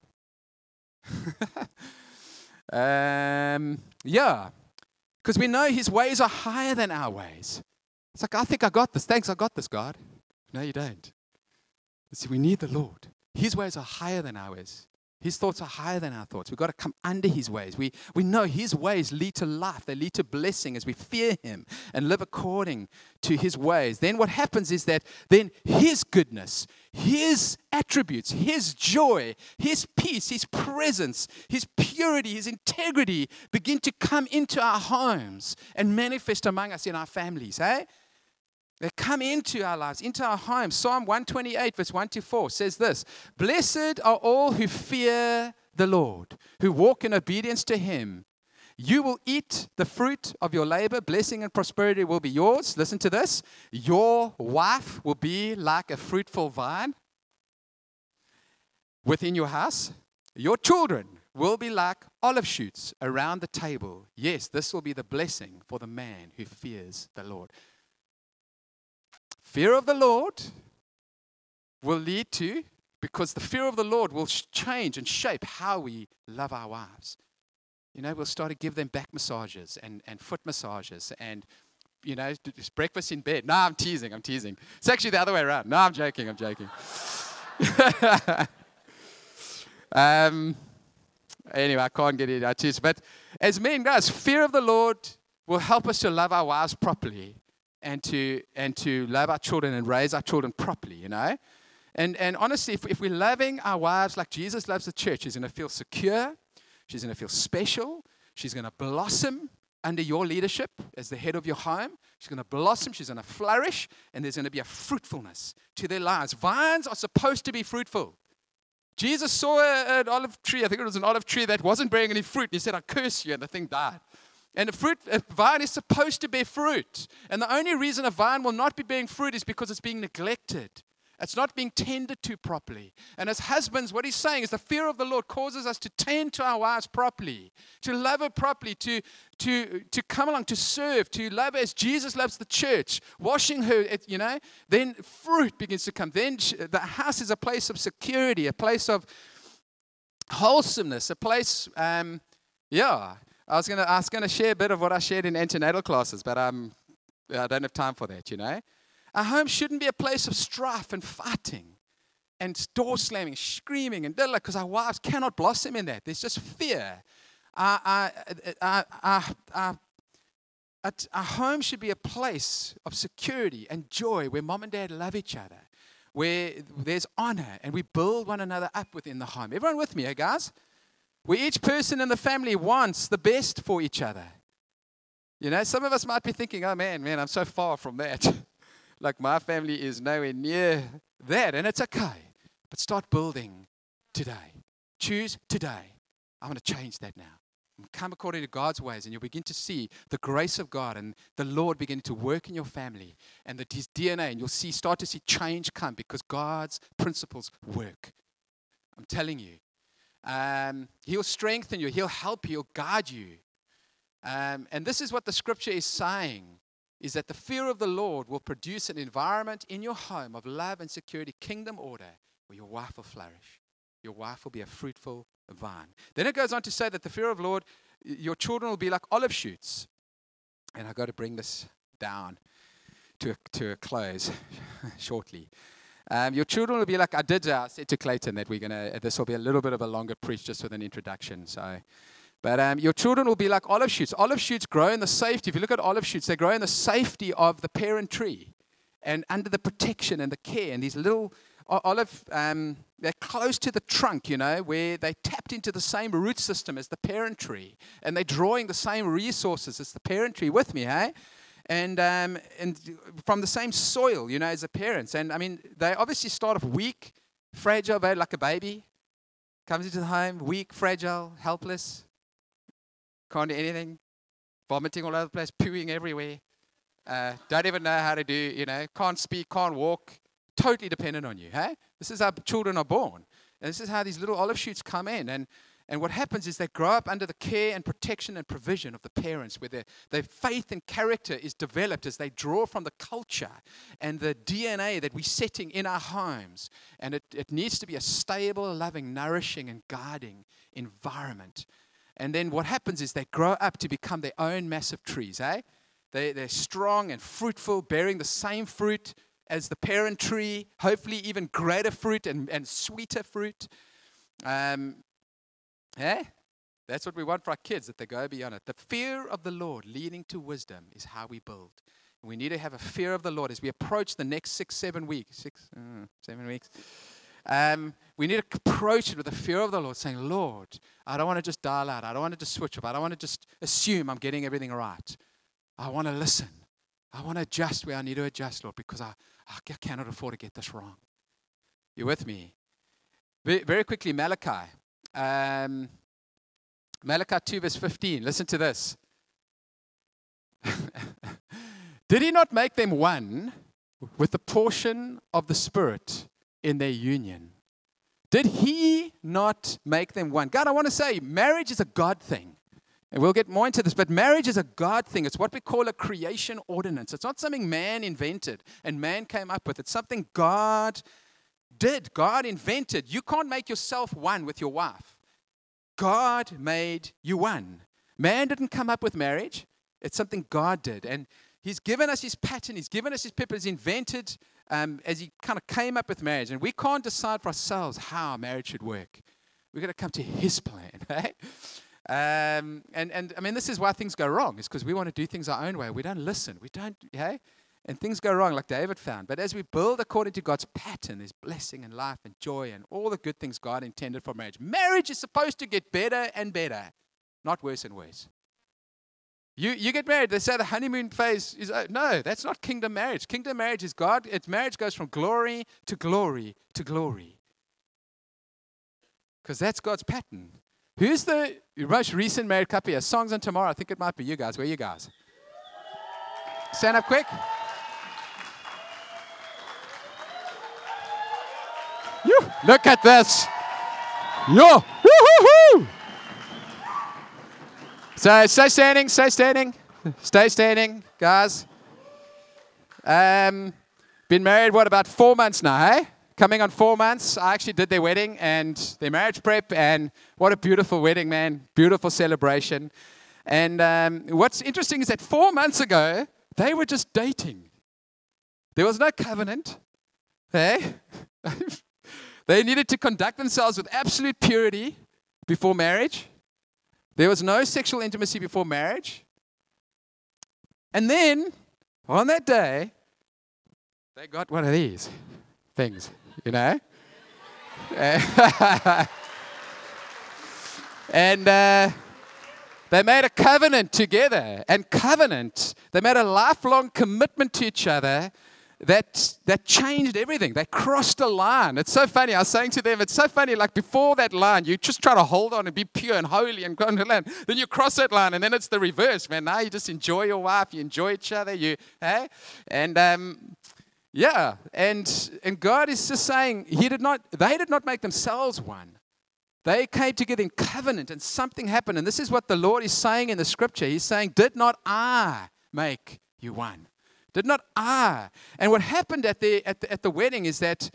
Because we know his ways are higher than our ways. It's like, I think I got this. Thanks, I got this, God. No, you don't. See, we need the Lord. His ways are higher than our ways. His thoughts are higher than our thoughts. We've got to come under his ways. We know his ways lead to life. They lead to blessing as we fear him and live according to his ways. Then what happens is that then his goodness, his attributes, his joy, his peace, his presence, his purity, his integrity begin to come into our homes and manifest among us in our families. Hey? They come into our lives, into our homes. Psalm 128, verse 1-4 says this: blessed are all who fear the Lord, who walk in obedience to him. You will eat the fruit of your labor. Blessing and prosperity will be yours. Listen to this. Your wife will be like a fruitful vine within your house. Your children will be like olive shoots around the table. Yes, this will be the blessing for the man who fears the Lord. Fear of the Lord will lead to, because the fear of the Lord will change and shape how we love our wives. You know, we'll start to give them back massages and foot massages and, you know, just breakfast in bed. No, I'm teasing. It's actually the other way around. No, I'm joking. Anyway, I can't get it out. But as men, guys, fear of the Lord will help us to love our wives properly. and to love our children and raise our children properly, you know. And honestly, if we're loving our wives like Jesus loves the church, she's going to feel secure. She's going to feel special. She's going to blossom under your leadership as the head of your home. She's going to blossom. She's going to flourish. And there's going to be a fruitfulness to their lives. Vines are supposed to be fruitful. Jesus saw an olive tree. I think it was an olive tree that wasn't bearing any fruit. He said, I curse you. And the thing died. And a vine is supposed to bear fruit. And the only reason a vine will not be bearing fruit is because it's being neglected. It's not being tended to properly. And as husbands, what he's saying is the fear of the Lord causes us to tend to our wives properly, to love her properly, to come along, to serve, to love her as Jesus loves the church, washing her, you know. Then fruit begins to come. Then the house is a place of security, a place of wholesomeness, a place, I was gonna share a bit of what I shared in antenatal classes, but I don't have time for that, you know. Our home shouldn't be a place of strife and fighting and door slamming, screaming, and because our wives cannot blossom in that. There's just fear. Our home should be a place of security and joy where mom and dad love each other, where there's honor and we build one another up within the home. Everyone with me, guys? Where each person in the family wants the best for each other. You know, some of us might be thinking, oh man, I'm so far from that. Like my family is nowhere near that, and it's okay. But start building today. Choose today. I'm going to change that now. Come according to God's ways, and you'll begin to see the grace of God and the Lord beginning to work in your family and His DNA, and you'll start to see change come because God's principles work. I'm telling you. He'll strengthen you. He'll help you. He'll guide you. And this is what the scripture is saying, is that the fear of the Lord will produce an environment in your home of love and security, kingdom order, where your wife will flourish. Your wife will be a fruitful vine. Then it goes on to say that the fear of the Lord, your children will be like olive shoots. And I've got to bring this down to a close shortly. Your children will be like, I said to Clayton that this will be a little bit of a longer preach just with an introduction. But your children will be like olive shoots. Olive shoots grow in the safety. If you look at olive shoots, they grow in the safety of the parent tree and under the protection and the care. And these little olive, they're close to the trunk, you know, where they tapped into the same root system as the parent tree. And they're drawing the same resources as the parent tree with me, hey? And from the same soil, you know, as the parents. And, I mean, they obviously start off weak, fragile, like a baby. Comes into the home, weak, fragile, helpless. Can't do anything, vomiting all over the place, pooing everywhere, don't even know how to do, you know, can't speak, can't walk, totally dependent on you, hey? This is how children are born. And this is how these little olive shoots come in. And what happens is they grow up under the care and protection and provision of the parents, where their faith and character is developed as they draw from the culture and the DNA that we're setting in our homes. And it needs to be a stable, loving, nourishing, and guarding environment. And then what happens is they grow up to become their own massive trees, eh? They're strong and fruitful, bearing the same fruit as the parent tree, hopefully even greater fruit and sweeter fruit. That's what we want for our kids, that they go beyond it. The fear of the Lord leading to wisdom is how we build. And we need to have a fear of the Lord as we approach the next 7 weeks. 7 weeks. We need to approach it with the fear of the Lord, saying, Lord, I don't want to just dial out. I don't want to just switch up. I don't want to just assume I'm getting everything right. I want to listen. I want to adjust where I need to adjust, Lord, because I cannot afford to get this wrong. You with me? Very quickly, Malachi. Malachi 2 verse 15. Listen to this. Did he not make them one with the portion of the Spirit in their union? Did he not make them one? God, I want to say, marriage is a God thing. And we'll get more into this, but marriage is a God thing. It's what we call a creation ordinance. It's not something man invented and man came up with. It's something God did. God invented. You can't make yourself one with your wife. God made you one. Man didn't come up with marriage. It's something God did. And He's given us His pattern. He's given us His purpose. He's invented as He kind of came up with marriage. And we can't decide for ourselves how marriage should work. We've got to come to His plan, right? And I mean, this is why things go wrong. It's because we want to do things our own way. We don't listen. We don't, hey? and things go wrong like David found. But as we build according to God's pattern, there's blessing and life and joy and all the good things God intended for marriage. Marriage is supposed to get better and better, not worse and worse. You get married, they say the honeymoon phase is, no, that's not kingdom marriage. Kingdom marriage is God. Marriage goes from glory to glory to glory. Because that's God's pattern. Who's the most recent married couple here? Songs on Tomorrow. I think it might be you guys. Where are you guys? Stand up quick. Look at this. Yo. Woo-hoo-hoo. So stay standing, stay standing, guys. Been married, about 4 months now, hey? Coming on 4 months. I actually did their wedding and their marriage prep, and what a beautiful wedding, man. Beautiful celebration. And what's interesting is that 4 months ago, they were just dating. There was no covenant. Hey? They needed to conduct themselves with absolute purity before marriage. There was no sexual intimacy before marriage. And then, on that day, they got one of these things, you know? And they made a covenant together. And covenant, they made a lifelong commitment to each other that changed everything. They crossed a line. It's so funny. I was saying to them, it's so funny, like before that line, you just try to hold on and be pure and holy and go on the land. Then you cross that line, and then it's the reverse, man. Now you just enjoy your wife, you enjoy each other, hey? And yeah, and God is just saying, they did not make themselves one. They came together in covenant, and something happened. And this is what the Lord is saying in the scripture. He's saying, did not I make you one? Did not I? And what happened at the wedding is that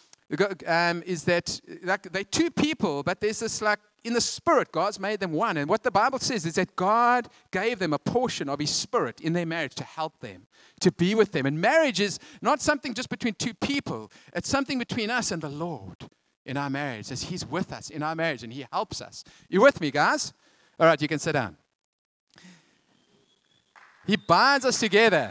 like they're two people, but there's this, like, in the spirit, God's made them one. And what the Bible says is that God gave them a portion of His Spirit in their marriage to help them, to be with them. And marriage is not something just between two people. It's something between us and the Lord in our marriage, as He's with us in our marriage and He helps us. You with me, guys? All right, you can sit down. He binds us together.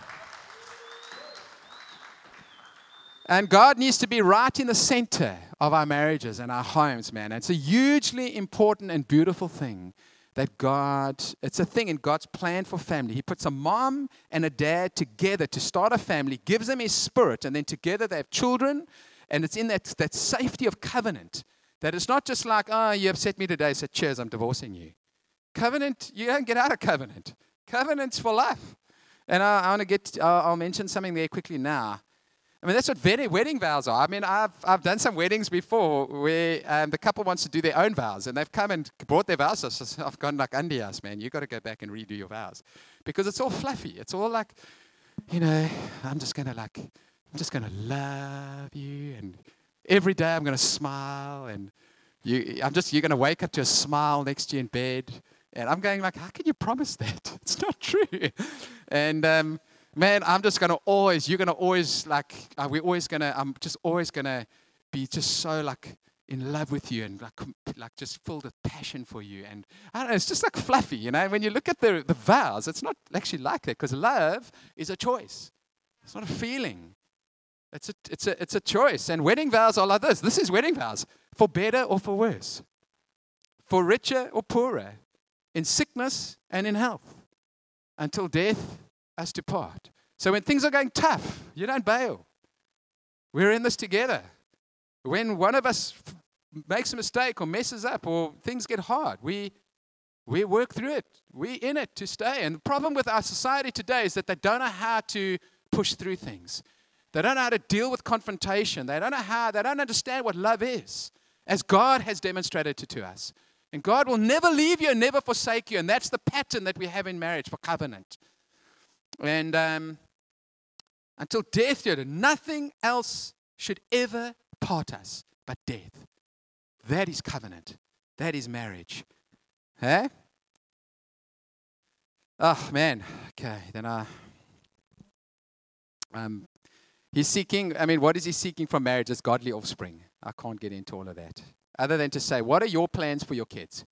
And God needs to be right in the center of our marriages and our homes, man. And it's a hugely important and beautiful thing that it's a thing in God's plan for family. He puts a mom and a dad together to start a family, gives them His Spirit, and then together they have children. And it's in that safety of covenant that it's not just like, oh, you upset me today, so cheers, I'm divorcing you. Covenant, you don't get out of covenant. Covenant's for life. And I'll mention something there quickly now. I mean, that's what wedding vows are. I mean, I've done some weddings before where the couple wants to do their own vows, and they've come and brought their vows. So I've gone like, Andias, man, you got to go back and redo your vows, because it's all fluffy. It's all like, I'm just gonna love you, and every day I'm gonna smile, and you're gonna wake up to a smile next to you in bed, and I'm going like, how can you promise that? It's not true, and. Man, I'm just going to always, you're going to always, like, I'm just always going to be just so, like, in love with you and, like just filled with passion for you. And, I don't know, it's just, like, fluffy, you know. When you look at the vows, it's not actually like that, because love is a choice. It's not a feeling. It's a choice. And wedding vows are like this. This is wedding vows. For better or for worse. For richer or poorer. In sickness and in health. Until death us to part. So when things are going tough, you don't bail. We're in this together. When one of us makes a mistake or messes up or things get hard, we work through it. We're in it to stay. And the problem with our society today is that they don't know how to push through things. They don't know how to deal with confrontation. They don't understand what love is, as God has demonstrated it to us. And God will never leave you and never forsake you. And that's the pattern that we have in marriage for covenant. And until death, nothing else should ever part us but death. That is covenant. That is marriage. Hey? Oh, man. Okay, then he's seeking, what is he seeking from marriage? It's godly offspring. I can't get into all of that. Other than to say, what are your plans for your kids?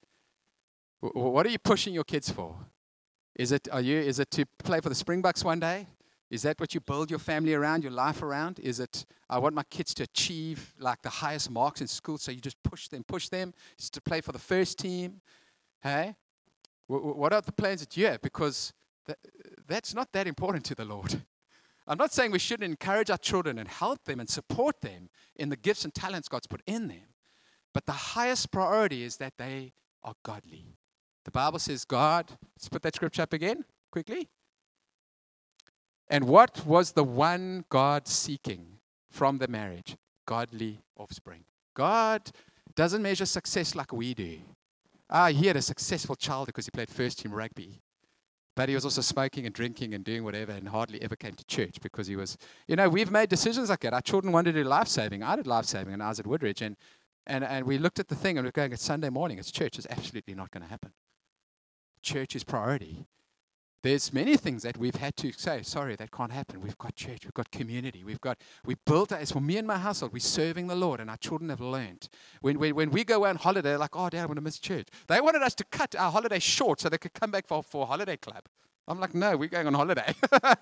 What are you pushing your kids for? Is it to play for the Springboks one day? Is that what you build your family around, your life around? Is it, I want my kids to achieve like the highest marks in school, so you just push them, just to play for the first team? Hey? What are the plans that you have? Because that's not that important to the Lord. I'm not saying we shouldn't encourage our children and help them and support them in the gifts and talents God's put in them. But the highest priority is that they are godly. The Bible says God, let's put that scripture up again, quickly. And what was the one God seeking from the marriage? Godly offspring. God doesn't measure success like we do. He had a successful child because he played first team rugby. But he was also smoking and drinking and doing whatever and hardly ever came to church because he was, we've made decisions like that. Our children wanted to do life-saving. I did life-saving and I was at Woodridge. And we looked at the thing and we're going, it's Sunday morning. It's church. It's absolutely not going to happen. Church is priority. There's many things that we've had to say, sorry, that can't happen. We've got church, we've got community, we built as for me and my household, we're serving the Lord, and our children have learned. When we go on holiday, they're like, oh, Dad, I'm going to miss church. They wanted us to cut our holiday short so they could come back for a holiday club. I'm like, no, we're going on holiday.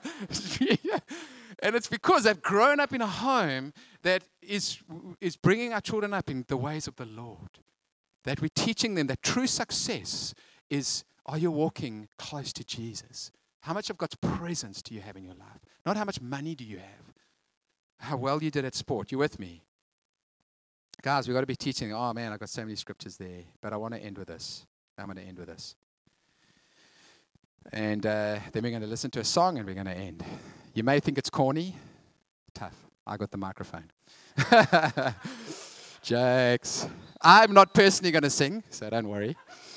And it's because they've grown up in a home that is bringing our children up in the ways of the Lord. That we're teaching them that true success is, are you walking close to Jesus? How much of God's presence do you have in your life? Not how much money do you have. How well you did at sport. You with me? Guys, we've got to be teaching. Oh, man, I've got so many scriptures there. But I want to end with this. And then we're going to listen to a song and we're going to end. You may think it's corny. Tough. I got the microphone. Jokes. I'm not personally going to sing, so don't worry.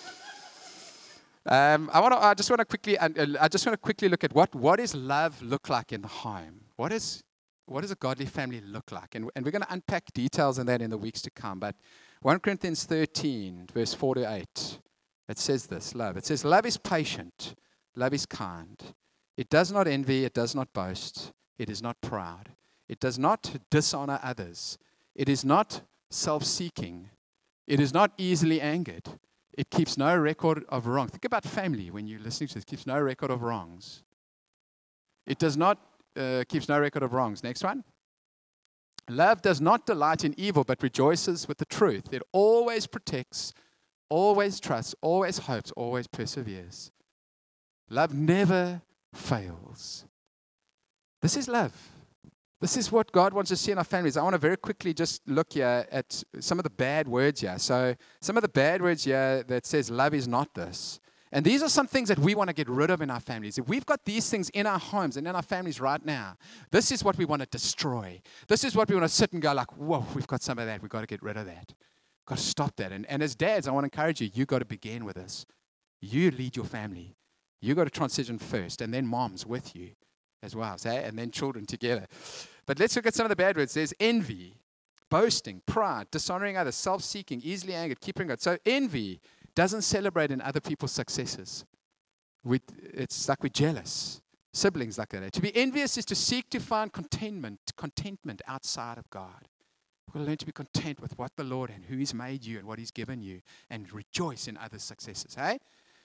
I just want to quickly look at what does love look like in the home? What does a godly family look like? And we're going to unpack details on that in the weeks to come. But 1 Corinthians 13, verse 4 to 8, it says this, love. It says, love is patient. Love is kind. It does not envy. It does not boast. It is not proud. It does not dishonor others. It is not self-seeking. It is not easily angered. It keeps no record of wrong. Think about family when you're listening to this. It keeps no record of wrongs. It does not keeps no record of wrongs. Next one. Love does not delight in evil, but rejoices with the truth. It always protects, always trusts, always hopes, always perseveres. Love never fails. This is love. This is what God wants to see in our families. I want to very quickly just look here at some of the bad words here. So some of the bad words here that says love is not this. And these are some things that we want to get rid of in our families. If we've got these things in our homes and in our families right now, this is what we want to destroy. This is what we want to sit and go like, whoa, we've got some of that. We've got to get rid of that. We've got to stop that. And as dads, I want to encourage you, you've got to begin with this. You lead your family. You've got to transition first, and then moms with you as well, and then children together. But let's look at some of the bad words. There's envy, boasting, pride, dishonoring others, self-seeking, easily angered, keeping God. So envy doesn't celebrate in other people's successes. It's like we're jealous. Siblings like that. To be envious is to seek to find contentment outside of God. We've got to learn to be content with what the Lord and who He's made you and what He's given you, and rejoice in others' successes. Hey?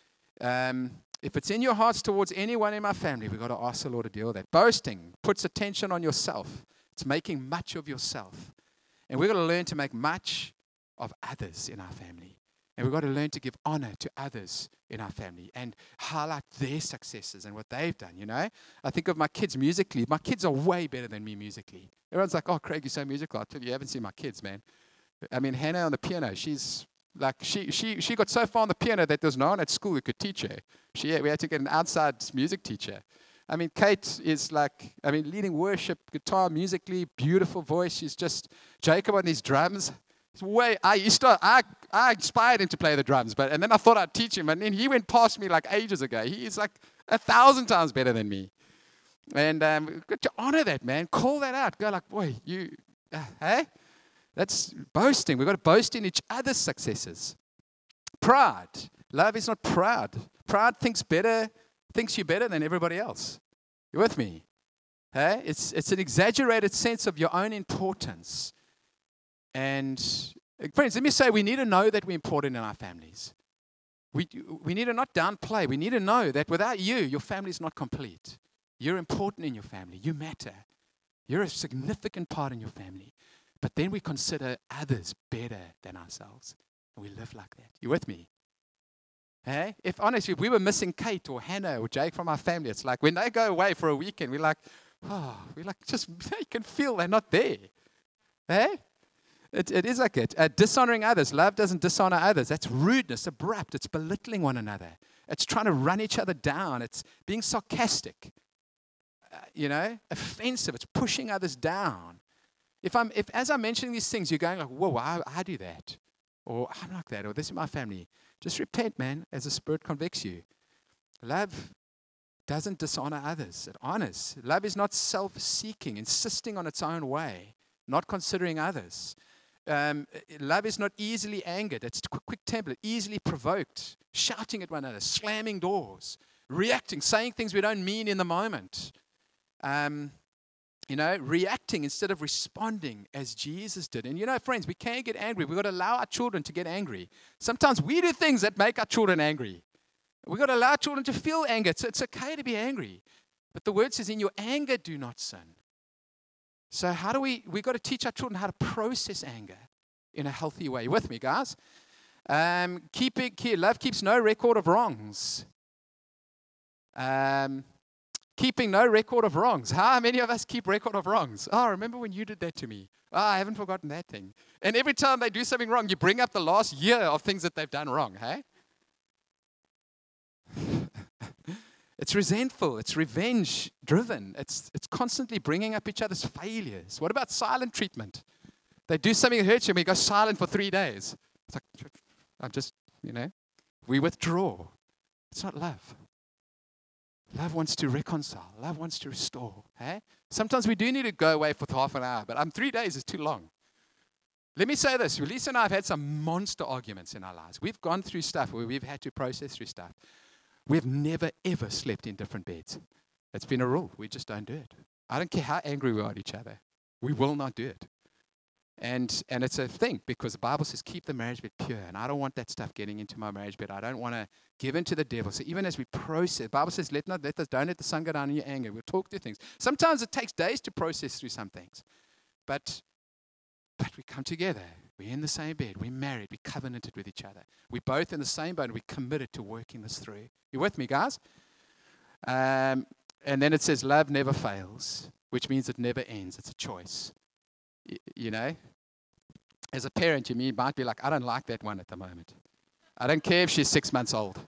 If it's in your hearts towards anyone in my family, we've got to ask the Lord to deal with that. Boasting puts attention on yourself. It's making much of yourself. And we've got to learn to make much of others in our family. And we've got to learn to give honor to others in our family and highlight their successes and what they've done, I think of my kids musically. My kids are way better than me musically. Everyone's like, oh, Craig, you're so musical. I tell you haven't seen my kids, man. I mean, Hannah on the piano, she's like, she got so far on the piano that there was no one at school who could teach her. We had to get an outside music teacher. I mean, Kate is leading worship, guitar, musically, beautiful voice. She's just, Jacob on these drums. I inspired him to play the drums, and then I thought I'd teach him, and then he went past me like ages ago. He's like 1,000 times better than me. And got to honor that, man. Call that out. Go like, boy, you, hey? That's boasting. We've got to boast in each other's successes. Pride. Love is not proud. Pride thinks you're better than everybody else. You with me? Hey? It's an exaggerated sense of your own importance. And friends, let me say, we need to know that we're important in our families. We need to not downplay. We need to know that without you, your family is not complete. You're important in your family. You matter. You're a significant part in your family. But then we consider others better than ourselves. And we live like that. You with me? Hey? If honestly, if we were missing Kate or Hannah or Jake from our family, it's like when they go away for a weekend, we're like, just, you can feel they're not there. Hey? It is like it. Dishonoring others. Love doesn't dishonor others. That's rudeness, abrupt. It's belittling one another. It's trying to run each other down. It's being sarcastic. Offensive. It's pushing others down. If as I'm mentioning these things, you're going like, whoa, I do that. Or I'm like that. Or this is my family. Just repent, man, as the Spirit convicts you. Love doesn't dishonor others. It honors. Love is not self-seeking, insisting on its own way, not considering others. Love is not easily angered. It's quick-tempered, easily provoked, shouting at one another, slamming doors, reacting, saying things we don't mean in the moment. Reacting instead of responding as Jesus did. And friends, we can't get angry. We've got to allow our children to get angry. Sometimes we do things that make our children angry. We've got to allow children to feel anger. It's okay to be angry. But the word says, in your anger, do not sin. So we've got to teach our children how to process anger in a healthy way. You with me, guys? Love keeps no record of wrongs. Keeping no record of wrongs. How many of us keep record of wrongs? Oh, remember when you did that to me? Oh, I haven't forgotten that thing. And every time they do something wrong, you bring up the last year of things that they've done wrong, hey? It's resentful. It's revenge-driven. It's constantly bringing up each other's failures. What about silent treatment? They do something that hurts you, and we go silent for 3 days. It's like, we withdraw. It's not love. Love wants to reconcile. Love wants to restore. Hey? Sometimes we do need to go away for half an hour, but 3 days is too long. Let me say this. Lisa and I have had some monster arguments in our lives. We've gone through stuff where we've had to process through stuff. We've never, ever slept in different beds. It's been a rule. We just don't do it. I don't care how angry we are at each other. We will not do it. And it's a thing because the Bible says keep the marriage bed pure. And I don't want that stuff getting into my marriage bed. I don't want to give in to the devil. So even as we process, the Bible says don't let the sun go down in your anger. We'll talk through things. Sometimes it takes days to process through some things. But we come together. We're in the same bed. We're married. We're covenanted with each other. We're both in the same boat. And we're committed to working this through. You with me, guys? And then it says love never fails, which means it never ends. It's a choice. As a parent, you might be like, I don't like that one at the moment. I don't care if she's 6 months old.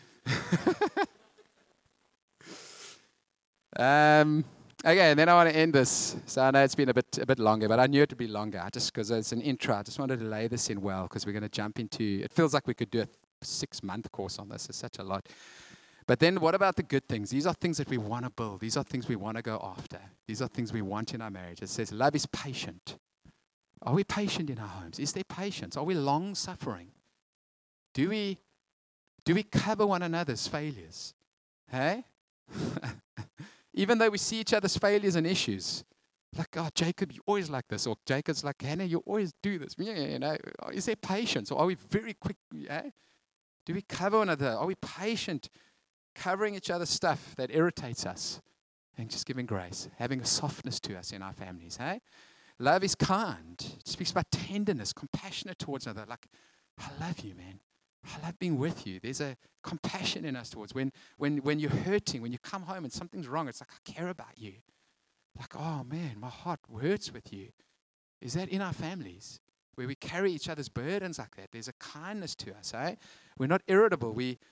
Okay, and then I want to end this. So I know it's been a bit longer, but I knew it would be longer. Just because it's an intro, I just wanted to lay this in well because we're going to jump into. It feels like we could do a 6-month course on this. It's such a lot. But then what about the good things? These are things that we want to build. These are things we want to go after. These are things we want in our marriage. It says love is patient. Are we patient in our homes? Is there patience? Are we long-suffering? Do we cover one another's failures? Hey? Even though we see each other's failures and issues. Like, oh, Jacob, you're always like this. Or Jacob's like, Hannah, you always do this. Is there patience? Or are we very quick? Do we cover one another? Are we patient? Covering each other's stuff that irritates us and just giving grace, having a softness to us in our families, hey? Love is kind. It speaks about tenderness, compassionate towards another. Like, I love you, man. I love being with you. There's a compassion in us towards when you're hurting, when you come home and something's wrong, it's like, I care about you. Like, oh, man, my heart hurts with you. Is that in our families? Where we carry each other's burdens like that. There's a kindness to us, eh? We're not irritable.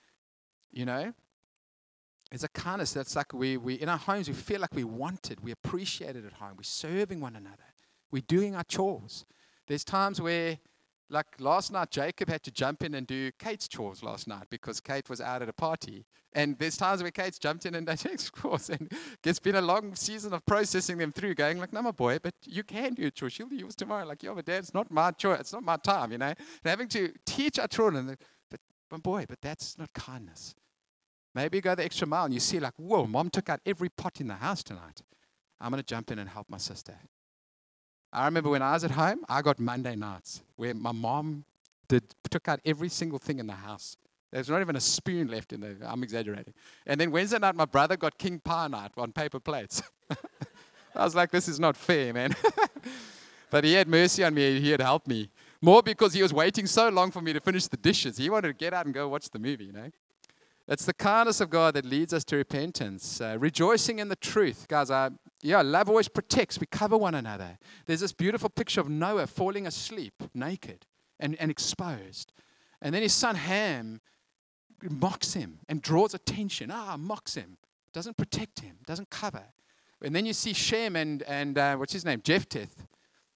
There's a kindness that's like we in our homes, we feel like we're wanted. We're appreciated at home. We're serving one another. We're doing our chores. There's times where, like last night, Jacob had to jump in and do Kate's chores last night because Kate was out at a party. And there's times where Kate's jumped in and done Jake's chores. And it's been a long season of processing them through, going like, no, my boy, but you can do your chores. She'll do yours tomorrow. Like, but Dad, it's not my chore. It's not my time, And having to teach our children, but my boy, but that's not kindness. Maybe you go the extra mile and you see like, whoa, Mom took out every pot in the house tonight. I'm going to jump in and help my sister. I remember when I was at home, I got Monday nights where my mom took out every single thing in the house There's not even a spoon left in there. I'm exaggerating. And then Wednesday night, my brother got king pie night on paper plates. I was like, this is not fair, man. But he had mercy on me. He had helped me. More because he was waiting so long for me to finish the dishes. He wanted to get out and go watch the movie, It's the kindness of God that leads us to repentance. Rejoicing in the truth. Guys, love always protects. We cover one another. There's this beautiful picture of Noah falling asleep, naked and exposed. And then his son Ham mocks him and draws attention. Mocks him. Doesn't protect him. Doesn't cover. And then you see Shem and what's his name? Japheth.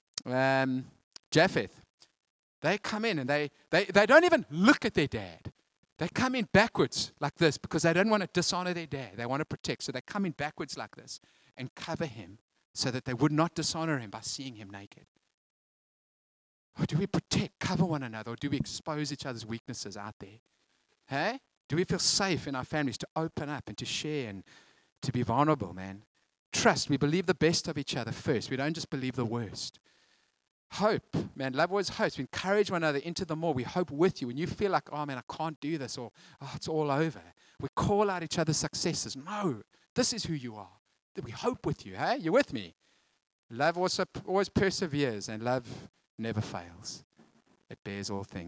They come in and they don't even look at their dad. They come in backwards like this because they don't want to dishonor their dad. They want to protect. So they come in backwards like this and cover him so that they would not dishonor him by seeing him naked. Or do we protect, cover one another, or do we expose each other's weaknesses out there? Hey? Do we feel safe in our families to open up and to share and to be vulnerable, man? Trust. We believe the best of each other first. We don't just believe the worst. Hope, man. Love always hopes. We encourage one another into the more. We hope with you. When you feel like, oh, man, I can't do this, or it's all over, we call out each other's successes. No, this is who you are. We hope with you. Hey, you with me? Love also always perseveres, and love never fails. It bears all things.